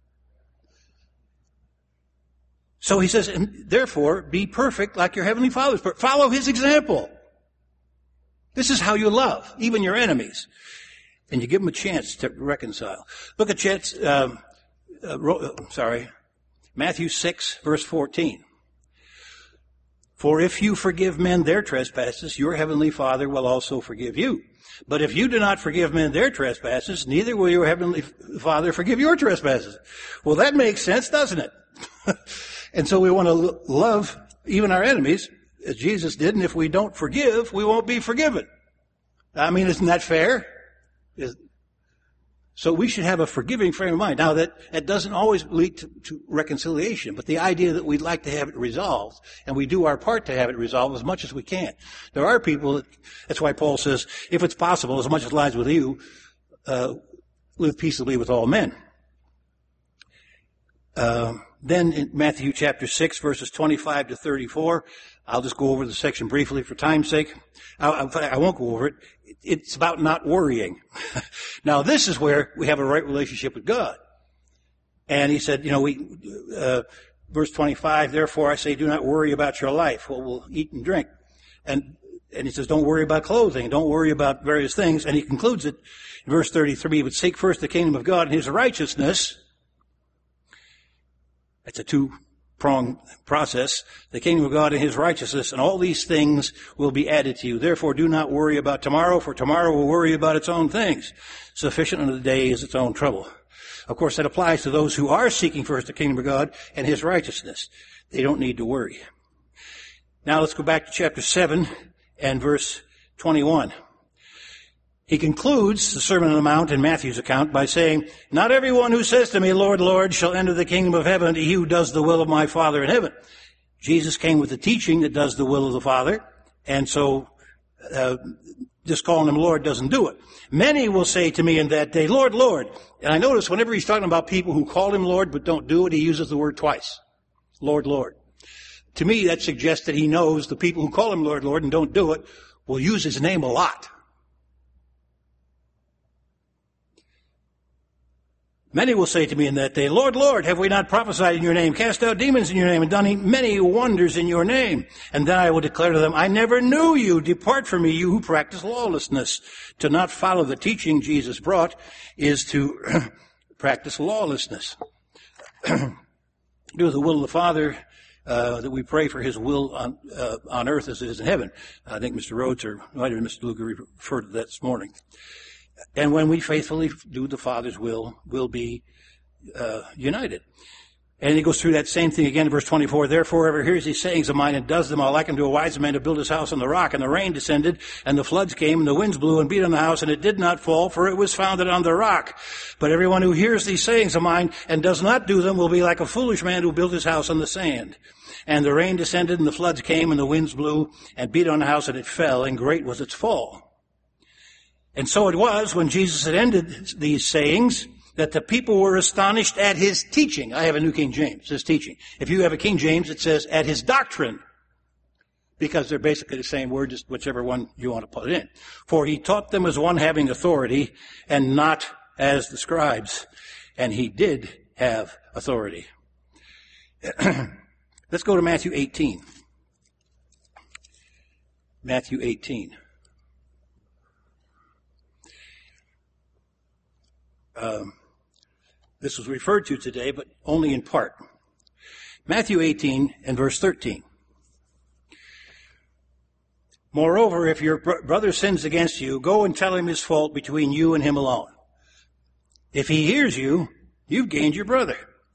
So he says, and therefore, be perfect like your heavenly Father is perfect. Follow his example. This is how you love, even your enemies. And you give them a chance to reconcile. Look at Chet's, um, uh, sorry, Matthew six, verse fourteen. For if you forgive men their trespasses, your heavenly Father will also forgive you. But if you do not forgive men their trespasses, neither will your heavenly Father forgive your trespasses. Well, that makes sense, doesn't it? And so we want to love even our enemies, as Jesus did, and if we don't forgive, we won't be forgiven. I mean, isn't that fair? Is, so we should have a forgiving frame of mind. Now, that, that doesn't always lead to, to reconciliation, but the idea that we'd like to have it resolved, and we do our part to have it resolved as much as we can. There are people, that, that's why Paul says, if it's possible, as much as lies with you, uh, live peaceably with all men. Uh, then in Matthew chapter six, verses twenty-five to thirty-four, I'll just go over the section briefly for time's sake. I, I won't go over it. It's about not worrying. Now, this is where we have a right relationship with God. And he said, you know, we, uh, verse twenty-five, therefore I say, do not worry about your life, what we'll eat and drink. And, and he says, don't worry about clothing, don't worry about various things. And he concludes it in verse thirty-three, but seek first the kingdom of God and his righteousness. It's a two-pronged process. The kingdom of God and his righteousness, and all these things will be added to you. Therefore, do not worry about tomorrow, for tomorrow will worry about its own things. Sufficient unto the day is its own trouble. Of course, that applies to those who are seeking first the kingdom of God and his righteousness. They don't need to worry. Now let's go back to chapter seven and verse twenty-one. He concludes the Sermon on the Mount in Matthew's account by saying, not everyone who says to me, Lord, Lord, shall enter the kingdom of heaven, he who does the will of my Father in heaven. Jesus came with the teaching that does the will of the Father, and so uh, just calling him Lord doesn't do it. Many will say to me in that day, Lord, Lord. And I notice whenever he's talking about people who call him Lord but don't do it, he uses the word twice. Lord, Lord. To me, that suggests that he knows the people who call him Lord, Lord and don't do it will use his name a lot. Many will say to me in that day, Lord, Lord, have we not prophesied in your name, cast out demons in your name, and done many wonders in your name? And then I will declare to them, I never knew you. Depart from me, you who practice lawlessness. To not follow the teaching Jesus brought is to practice lawlessness. Do the will of the Father, uh, that we pray for his will on, uh, on earth as it is in heaven. I think Mister Rhodes or might have been Mister Luger referred to that this morning. And when we faithfully do the Father's will, we'll be uh, united. And he goes through that same thing again in verse twenty-four. Therefore, whoever hears these sayings of mine and does them, I'll liken to a wise man to build his house on the rock. And the rain descended, and the floods came, and the winds blew and beat on the house, and it did not fall, for it was founded on the rock. But everyone who hears these sayings of mine and does not do them will be like a foolish man who built his house on the sand. And the rain descended, and the floods came, and the winds blew and beat on the house, and it fell, and great was its fall. And so it was when Jesus had ended these sayings that the people were astonished at his teaching. I have a New King James, his teaching. If you have a King James, it says at his doctrine, because they're basically the same word, just whichever one you want to put in. For he taught them as one having authority and not as the scribes. And he did have authority. Let's go to Matthew eighteen. Matthew eighteen. Um, this was referred to today, but only in part. Matthew eighteen and verse thirteen. Moreover, if your br- brother sins against you, go and tell him his fault between you and him alone. If he hears you, you've gained your brother.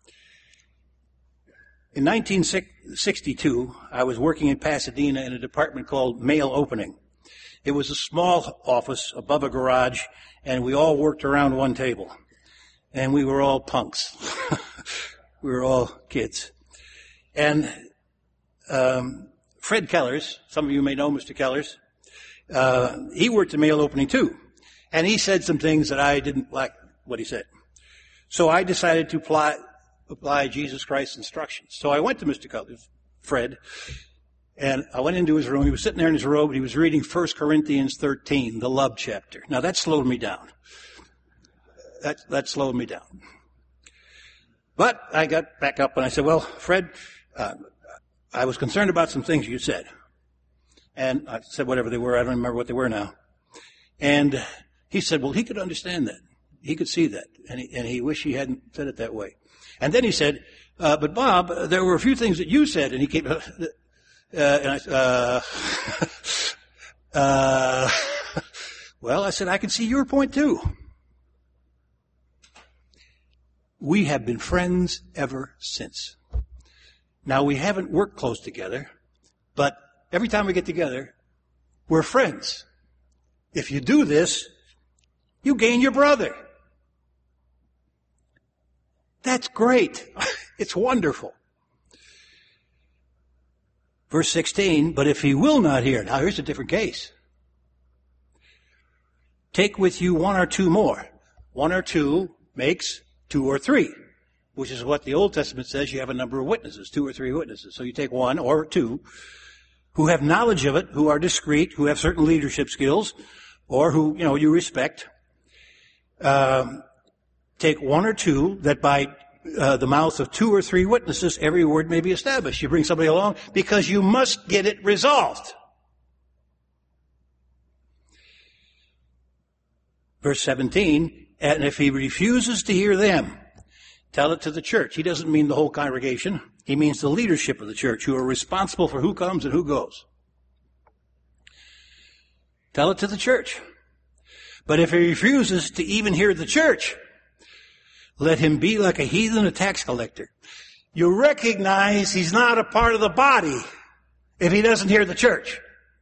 In nineteen sixty-two, I was working in Pasadena in a department called Mail Opening. It was a small office above a garage, and we all worked around one table. And we were all punks. We were all kids. And um, Fred Kellers, some of you may know Mister Kellers, uh, he worked at Mail Opening too. And he said some things that I didn't like what he said. So I decided to apply, apply Jesus Christ's instructions. So I went to Mister Cutler, Fred, and I went into his room. He was sitting there in his robe, and he was reading First Corinthians thirteen, the love chapter. Now that slowed me down. That, that slowed me down. But I got back up and I said, well, Fred, uh, I was concerned about some things you said. And I said whatever they were. I don't remember what they were now. And he said, well, he could understand that. He could see that. And he, and he wished he hadn't said it that way. And then he said, uh, but Bob, there were a few things that you said. And he came, uh, and I, uh, uh, well, I said, I can see your point too. We have been friends ever since. Now, we haven't worked close together, but every time we get together, we're friends. If you do this, you gain your brother. That's great. It's wonderful. Verse sixteen, but if he will not hear, now here's a different case. Take with you one or two more. One or two makes two or three, which is what the Old Testament says. You have a number of witnesses, two or three witnesses. So you take one or two who have knowledge of it, who are discreet, who have certain leadership skills, or who, you know, you respect. Um, take one or two that by uh, the mouth of two or three witnesses, every word may be established. You bring somebody along because you must get it resolved. Verse seventeen, and if he refuses to hear them, tell it to the church. He doesn't mean the whole congregation. He means the leadership of the church who are responsible for who comes and who goes. Tell it to the church. But if he refuses to even hear the church, let him be like a heathen, a tax collector. You recognize he's not a part of the body if he doesn't hear the church.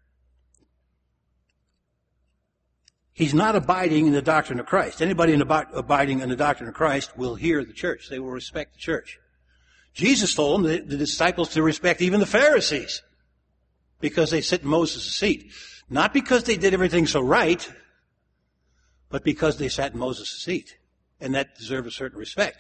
He's not abiding in the doctrine of Christ. Anybody in the, abiding in the doctrine of Christ will hear the church. They will respect the church. Jesus told them, the, the disciples, to respect even the Pharisees because they sit in Moses' seat. Not because they did everything so right, but because they sat in Moses' seat. And that deserves a certain respect.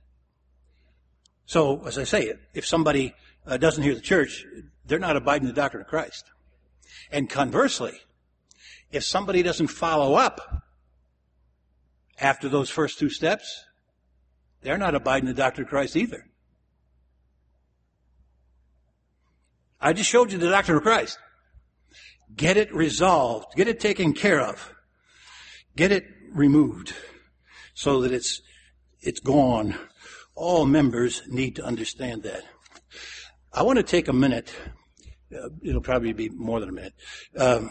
So, as I say, if somebody uh, doesn't hear the church, they're not abiding in the doctrine of Christ. And conversely, if somebody doesn't follow up after those first two steps, they're not abiding in the doctrine of Christ either. I just showed you the doctrine of Christ. Get it resolved. Get it taken care of. Get it removed so that it's it's gone. All members need to understand that. I want to take a minute. Uh, it'll probably be more than a minute. Um,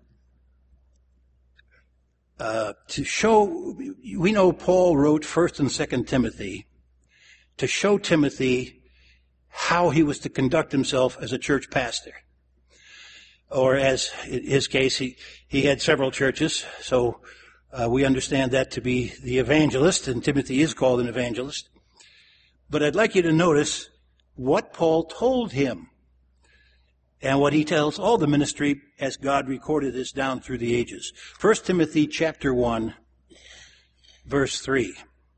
Uh, to show, we know Paul wrote First and Second Timothy to show Timothy how he was to conduct himself as a church pastor. Or as in his case, he, he had several churches, so uh, we understand that to be the evangelist, and Timothy is called an evangelist. But I'd like you to notice what Paul told him and what he tells all the ministry as God recorded this down through the ages. First Timothy chapter one, verse three.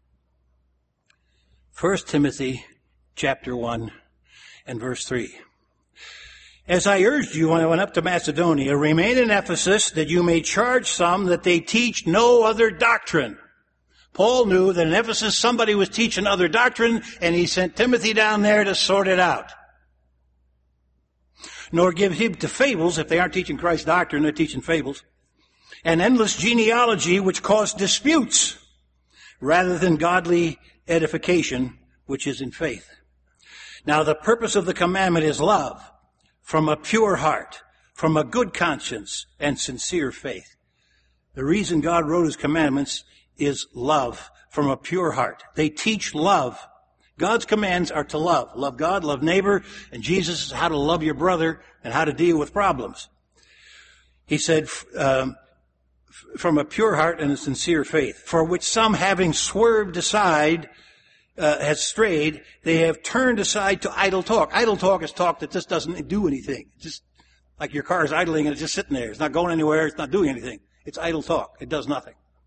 First Timothy chapter one and verse three. As I urged you when I went up to Macedonia, remain in Ephesus that you may charge some that they teach no other doctrine. Paul knew that in Ephesus somebody was teaching other doctrine, and he sent Timothy down there to sort it out. Nor give heed to fables. If they aren't teaching Christ's doctrine, they're teaching fables. And endless genealogy which cause disputes rather than godly edification, which is in faith. Now the purpose of the commandment is love from a pure heart, from a good conscience and sincere faith. The reason God wrote his commandments is love from a pure heart. They teach love. God's commands are to love. Love God, love neighbor, and Jesus is how to love your brother and how to deal with problems. He said, um, from a pure heart and a sincere faith, for which some having swerved aside, uh, has strayed, they have turned aside to idle talk. Idle talk is talk that just doesn't do anything. It's just like your car is idling and it's just sitting there. It's not going anywhere. It's not doing anything. It's idle talk. It does nothing.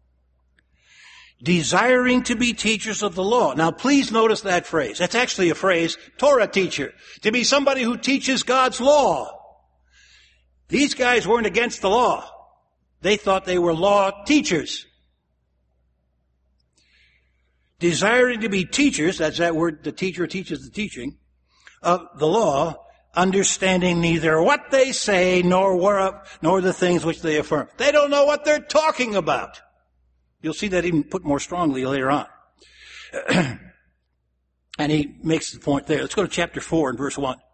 desiring to be teachers of the law. Now please notice that phrase. That's actually a phrase, Torah teacher, to be somebody who teaches God's law. These guys weren't against the law. They thought they were law teachers. Desiring to be teachers, that's that word, the teacher teaches the teaching, of the law, understanding neither what they say nor where, nor the things which they affirm. They don't know what they're talking about. You'll see that even put more strongly later on. And he makes the point there. Let's go to chapter four and verse one.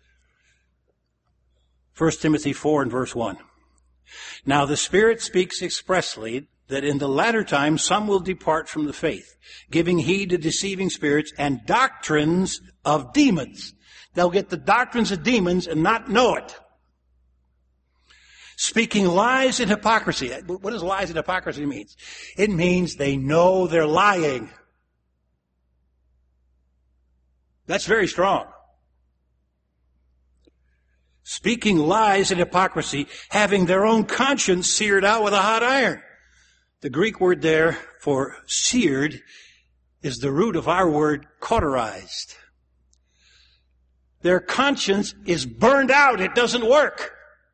First Timothy four and verse one. Now the Spirit speaks expressly that in the latter time some will depart from the faith, giving heed to deceiving spirits and doctrines of demons. They'll get the doctrines of demons and not know it. Speaking lies and hypocrisy. What does lies and hypocrisy mean? It means they know they're lying. That's very strong. Speaking lies and hypocrisy, having their own conscience seared out with a hot iron. The Greek word there for seared is the root of our word cauterized. Their conscience is burned out. It doesn't work.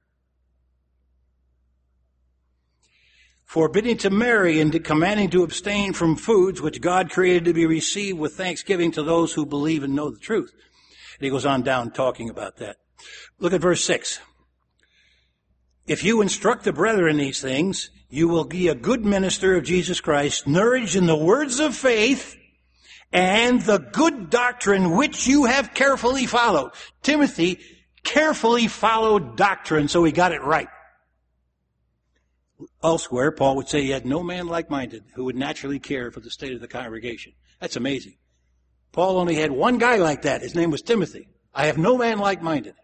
Forbidding to marry and commanding to abstain from foods which God created to be received with thanksgiving to those who believe and know the truth. And he goes on down talking about that. Look at verse six. If you instruct the brethren in these things, you will be a good minister of Jesus Christ, nourished in the words of faith and the good doctrine which you have carefully followed. Timothy carefully followed doctrine, so he got it right. Elsewhere, Paul would say he had no man like-minded who would naturally care for the state of the congregation. That's amazing. Paul only had one guy like that. His name was Timothy. I have no man like-minded.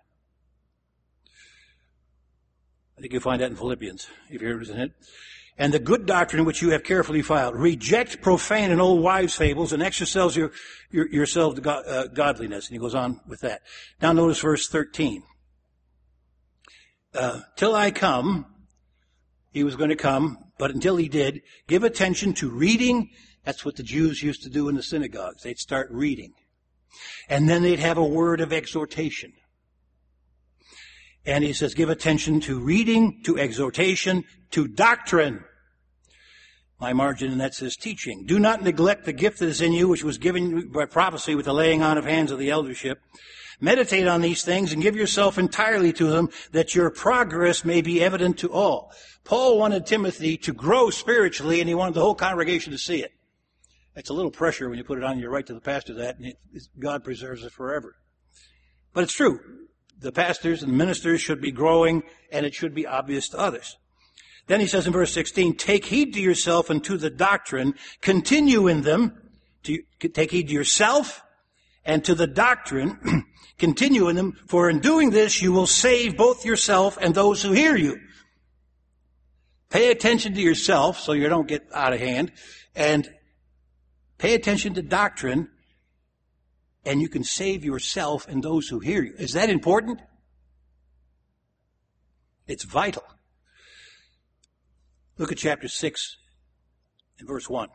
I think you'll find that in Philippians, if you're interested in it. And the good doctrine which you have carefully followed. Reject profane and old wives' fables and exercise your, your, yourself to God, uh, godliness. And he goes on with that. Now notice verse thirteen. Uh, till I come, he was going to come, but until he did, give attention to reading. That's what the Jews used to do in the synagogues. They'd start reading. And then they'd have a word of exhortation. And he says, give attention to reading, to exhortation, to doctrine. My margin, and that says teaching. Do not neglect the gift that is in you, which was given by prophecy with the laying on of hands of the eldership. Meditate on these things and give yourself entirely to them, that your progress may be evident to all. Paul wanted Timothy to grow spiritually, and he wanted the whole congregation to see it. It's a little pressure when you put it on your right to the pastor that, and it, God preserves it forever. But it's true. The pastors and ministers should be growing, and it should be obvious to others. Then he says in verse sixteen, take heed to yourself and to the doctrine, continue in them, to take heed to yourself and to the doctrine, continue in them, for in doing this you will save both yourself and those who hear you. Pay attention to yourself so you don't get out of hand, and pay attention to doctrine, and you can save yourself and those who hear you. Is that important? It's vital. Look at chapter six and verse one.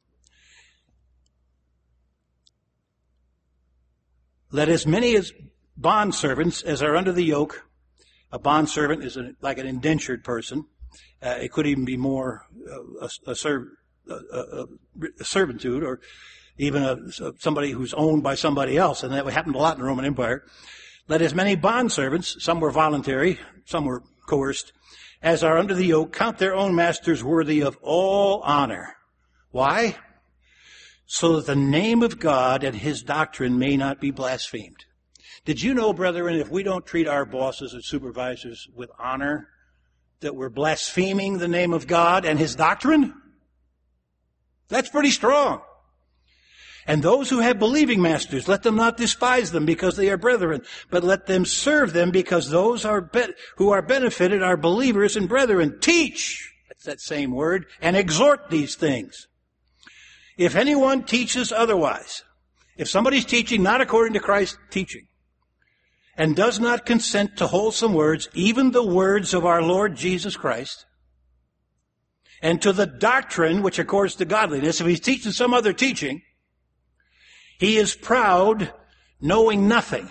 Let as many as bondservants as are under the yoke. A bondservant is a, like an indentured person. Uh, it could even be more uh, a, a, serv, a, a, a servitude, or even a, somebody who's owned by somebody else, and that happened a lot in the Roman Empire. Let as many bondservants, some were voluntary, some were coerced, as are under the yoke, count their own masters worthy of all honor. Why? So that the name of God and his doctrine may not be blasphemed. Did you know, brethren, if we don't treat our bosses and supervisors with honor, that we're blaspheming the name of God and his doctrine? That's pretty strong. And those who have believing masters, let them not despise them because they are brethren, but let them serve them because those are be- who are benefited are believers and brethren. Teach, that's that same word, and exhort these things. If anyone teaches otherwise, if somebody's teaching not according to Christ's teaching, and does not consent to wholesome words, even the words of our Lord Jesus Christ, and to the doctrine which accords to godliness. If he's teaching some other teaching, he is proud, knowing nothing.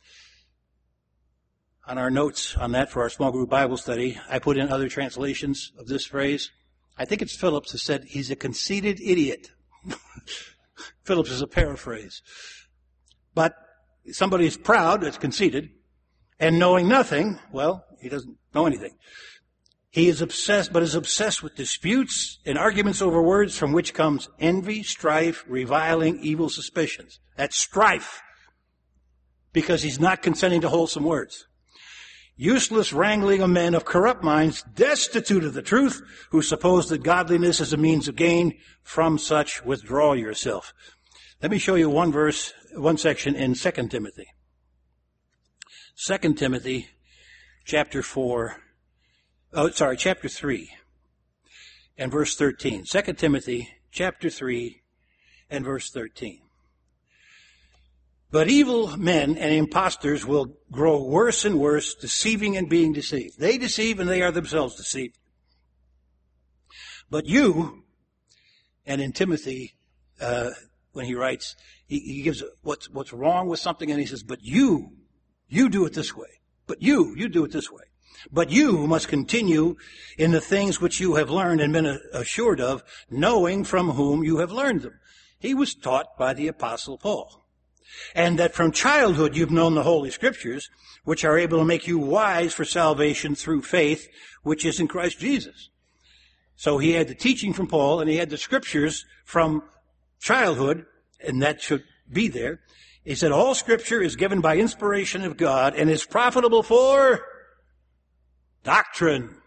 On our notes on that for our small group Bible study, I put in other translations of this phrase. I think it's Phillips who said he's a conceited idiot. Phillips is a paraphrase. But somebody is proud, that's conceited, and knowing nothing, well, he doesn't know anything. He is obsessed, but is obsessed with disputes and arguments over words, from which comes envy, strife, reviling, evil suspicions. That's strife, because he's not consenting to wholesome words. Useless wrangling of men of corrupt minds, destitute of the truth, who suppose that godliness is a means of gain. From such withdraw yourself. Let me show you one verse, one section in Second Timothy. Second Timothy, chapter four, oh, sorry, chapter three, and verse thirteen. Second Timothy, chapter three, and verse thirteen. But evil men and impostors will grow worse and worse, deceiving and being deceived. They deceive and they are themselves deceived. But you, and in Timothy, uh, when he writes, he, he gives what's, what's wrong with something, and he says, but you, you do it this way. But you, you do it this way. But you must continue in the things which you have learned and been assured of, knowing from whom you have learned them. He was taught by the Apostle Paul. And that from childhood you've known the Holy Scriptures, which are able to make you wise for salvation through faith, which is in Christ Jesus. So he had the teaching from Paul, and he had the Scriptures from childhood, and that should be there. He said, all Scripture is given by inspiration of God and is profitable for doctrine,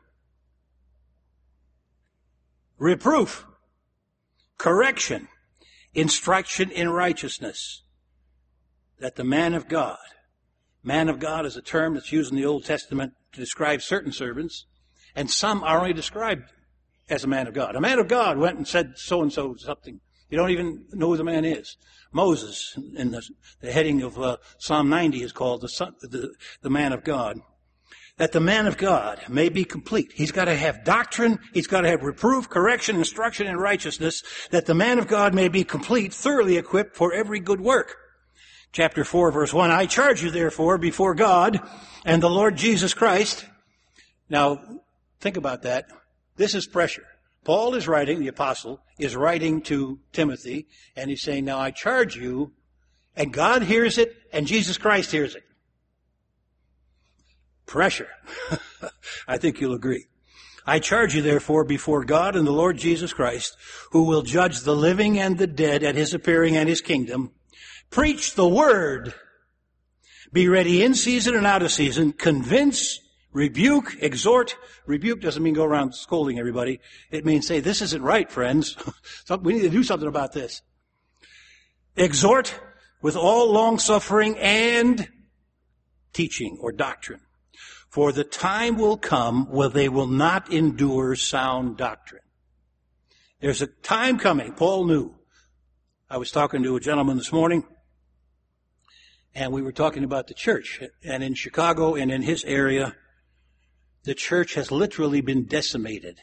reproof, correction, instruction in righteousness, that the man of God, man of God is a term that's used in the Old Testament to describe certain servants, and some are only described as a man of God. A man of God went and said so-and-so something. You don't even know who the man is. Moses, in the, the heading of uh, Psalm ninety, is called the, son, the, the man of God. That the man of God may be complete. He's got to have doctrine. He's got to have reproof, correction, instruction in righteousness, that the man of God may be complete, thoroughly equipped for every good work. Chapter four, verse one, I charge you therefore before God and the Lord Jesus Christ. Now, think about that. This is pressure. Paul is writing, the apostle, is writing to Timothy, and he's saying, now I charge you, and God hears it, and Jesus Christ hears it. Pressure. I think you'll agree. I charge you therefore before God and the Lord Jesus Christ, who will judge the living and the dead at his appearing and his kingdom. Preach the word. Be ready in season and out of season. Convince, rebuke, exhort. Rebuke doesn't mean go around scolding everybody. It means say, this isn't right, friends. We need to do something about this. Exhort with all long-suffering and teaching or doctrine. For the time will come where they will not endure sound doctrine. There's a time coming. Paul knew. I was talking to a gentleman this morning, and we were talking about the church. And in Chicago and in his area, the church has literally been decimated.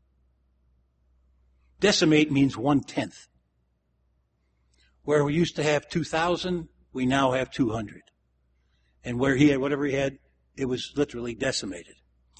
Decimate means one-tenth. Where we used to have two thousand, we now have two hundred. And where he had whatever he had, it was literally decimated.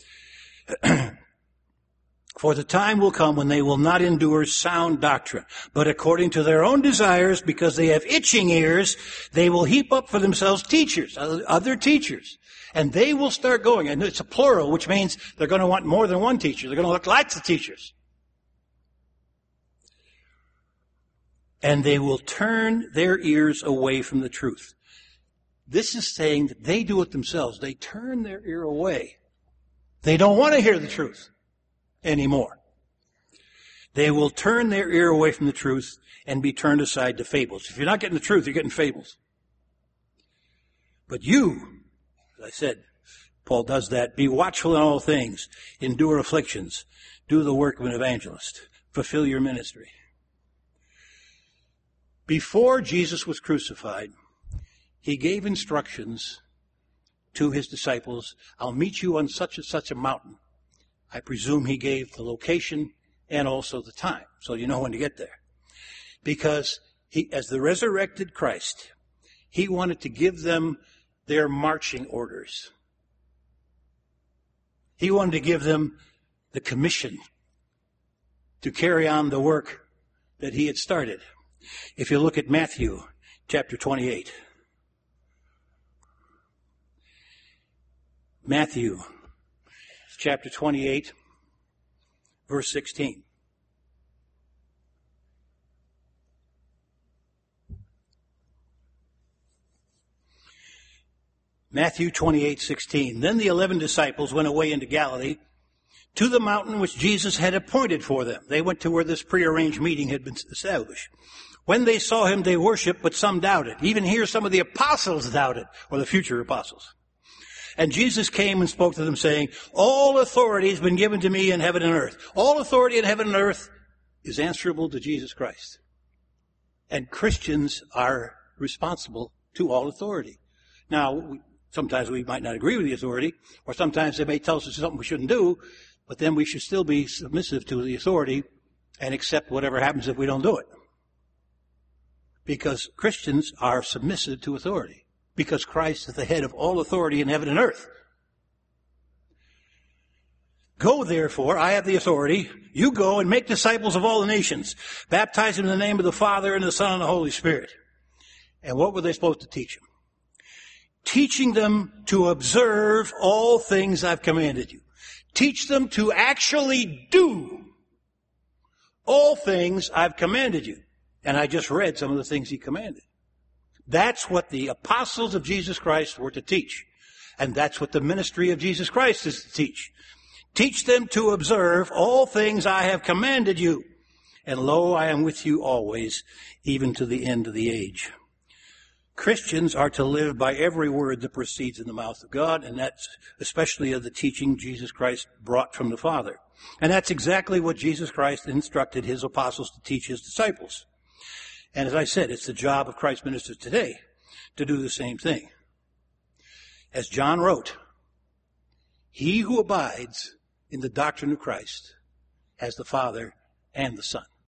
For the time will come when they will not endure sound doctrine, but according to their own desires, because they have itching ears, they will heap up for themselves teachers, other teachers. And they will start going, and it's a plural, which means they're going to want more than one teacher. They're going to look lots of teachers. And they will turn their ears away from the truth. This is saying that they do it themselves. They turn their ear away. They don't want to hear the truth anymore. They will turn their ear away from the truth and be turned aside to fables. If you're not getting the truth, you're getting fables. But you, as I said, Paul does that. Be watchful in all things. Endure afflictions. Do the work of an evangelist. Fulfill your ministry. Before Jesus was crucified, he gave instructions to his disciples. I'll meet you on such and such a mountain. I presume he gave the location and also the time, so you know when to get there. Because he, as the resurrected Christ, he wanted to give them their marching orders. He wanted to give them the commission to carry on the work that he had started. If you look at Matthew chapter twenty-eight. Matthew chapter twenty-eight, verse sixteen. Matthew twenty-eight, sixteen. Then the eleven disciples went away into Galilee to the mountain which Jesus had appointed for them. They went to where this prearranged meeting had been established. When they saw him, they worshiped, but some doubted. Even here, some of the apostles doubted, or the future apostles. And Jesus came and spoke to them, saying, all authority has been given to me in heaven and earth. All authority in heaven and earth is answerable to Jesus Christ. And Christians are responsible to all authority. Now, we, sometimes we might not agree with the authority, or sometimes they may tell us something we shouldn't do, but then we should still be submissive to the authority and accept whatever happens if we don't do it. Because Christians are submissive to authority. Because Christ is the head of all authority in heaven and earth. Go, therefore, I have the authority. You go and make disciples of all the nations. Baptize them in the name of the Father and the Son and the Holy Spirit. And what were they supposed to teach them? Teaching them to observe all things I've commanded you. Teach them to actually do all things I've commanded you. And I just read some of the things he commanded. That's what the apostles of Jesus Christ were to teach. And that's what the ministry of Jesus Christ is to teach. Teach them to observe all things I have commanded you. And lo, I am with you always, even to the end of the age. Christians are to live by every word that proceeds in the mouth of God, and that's especially of the teaching Jesus Christ brought from the Father. And that's exactly what Jesus Christ instructed his apostles to teach his disciples. And as I said, it's the job of Christ's ministers today to do the same thing. As John wrote, he who abides in the doctrine of Christ has the Father and the Son.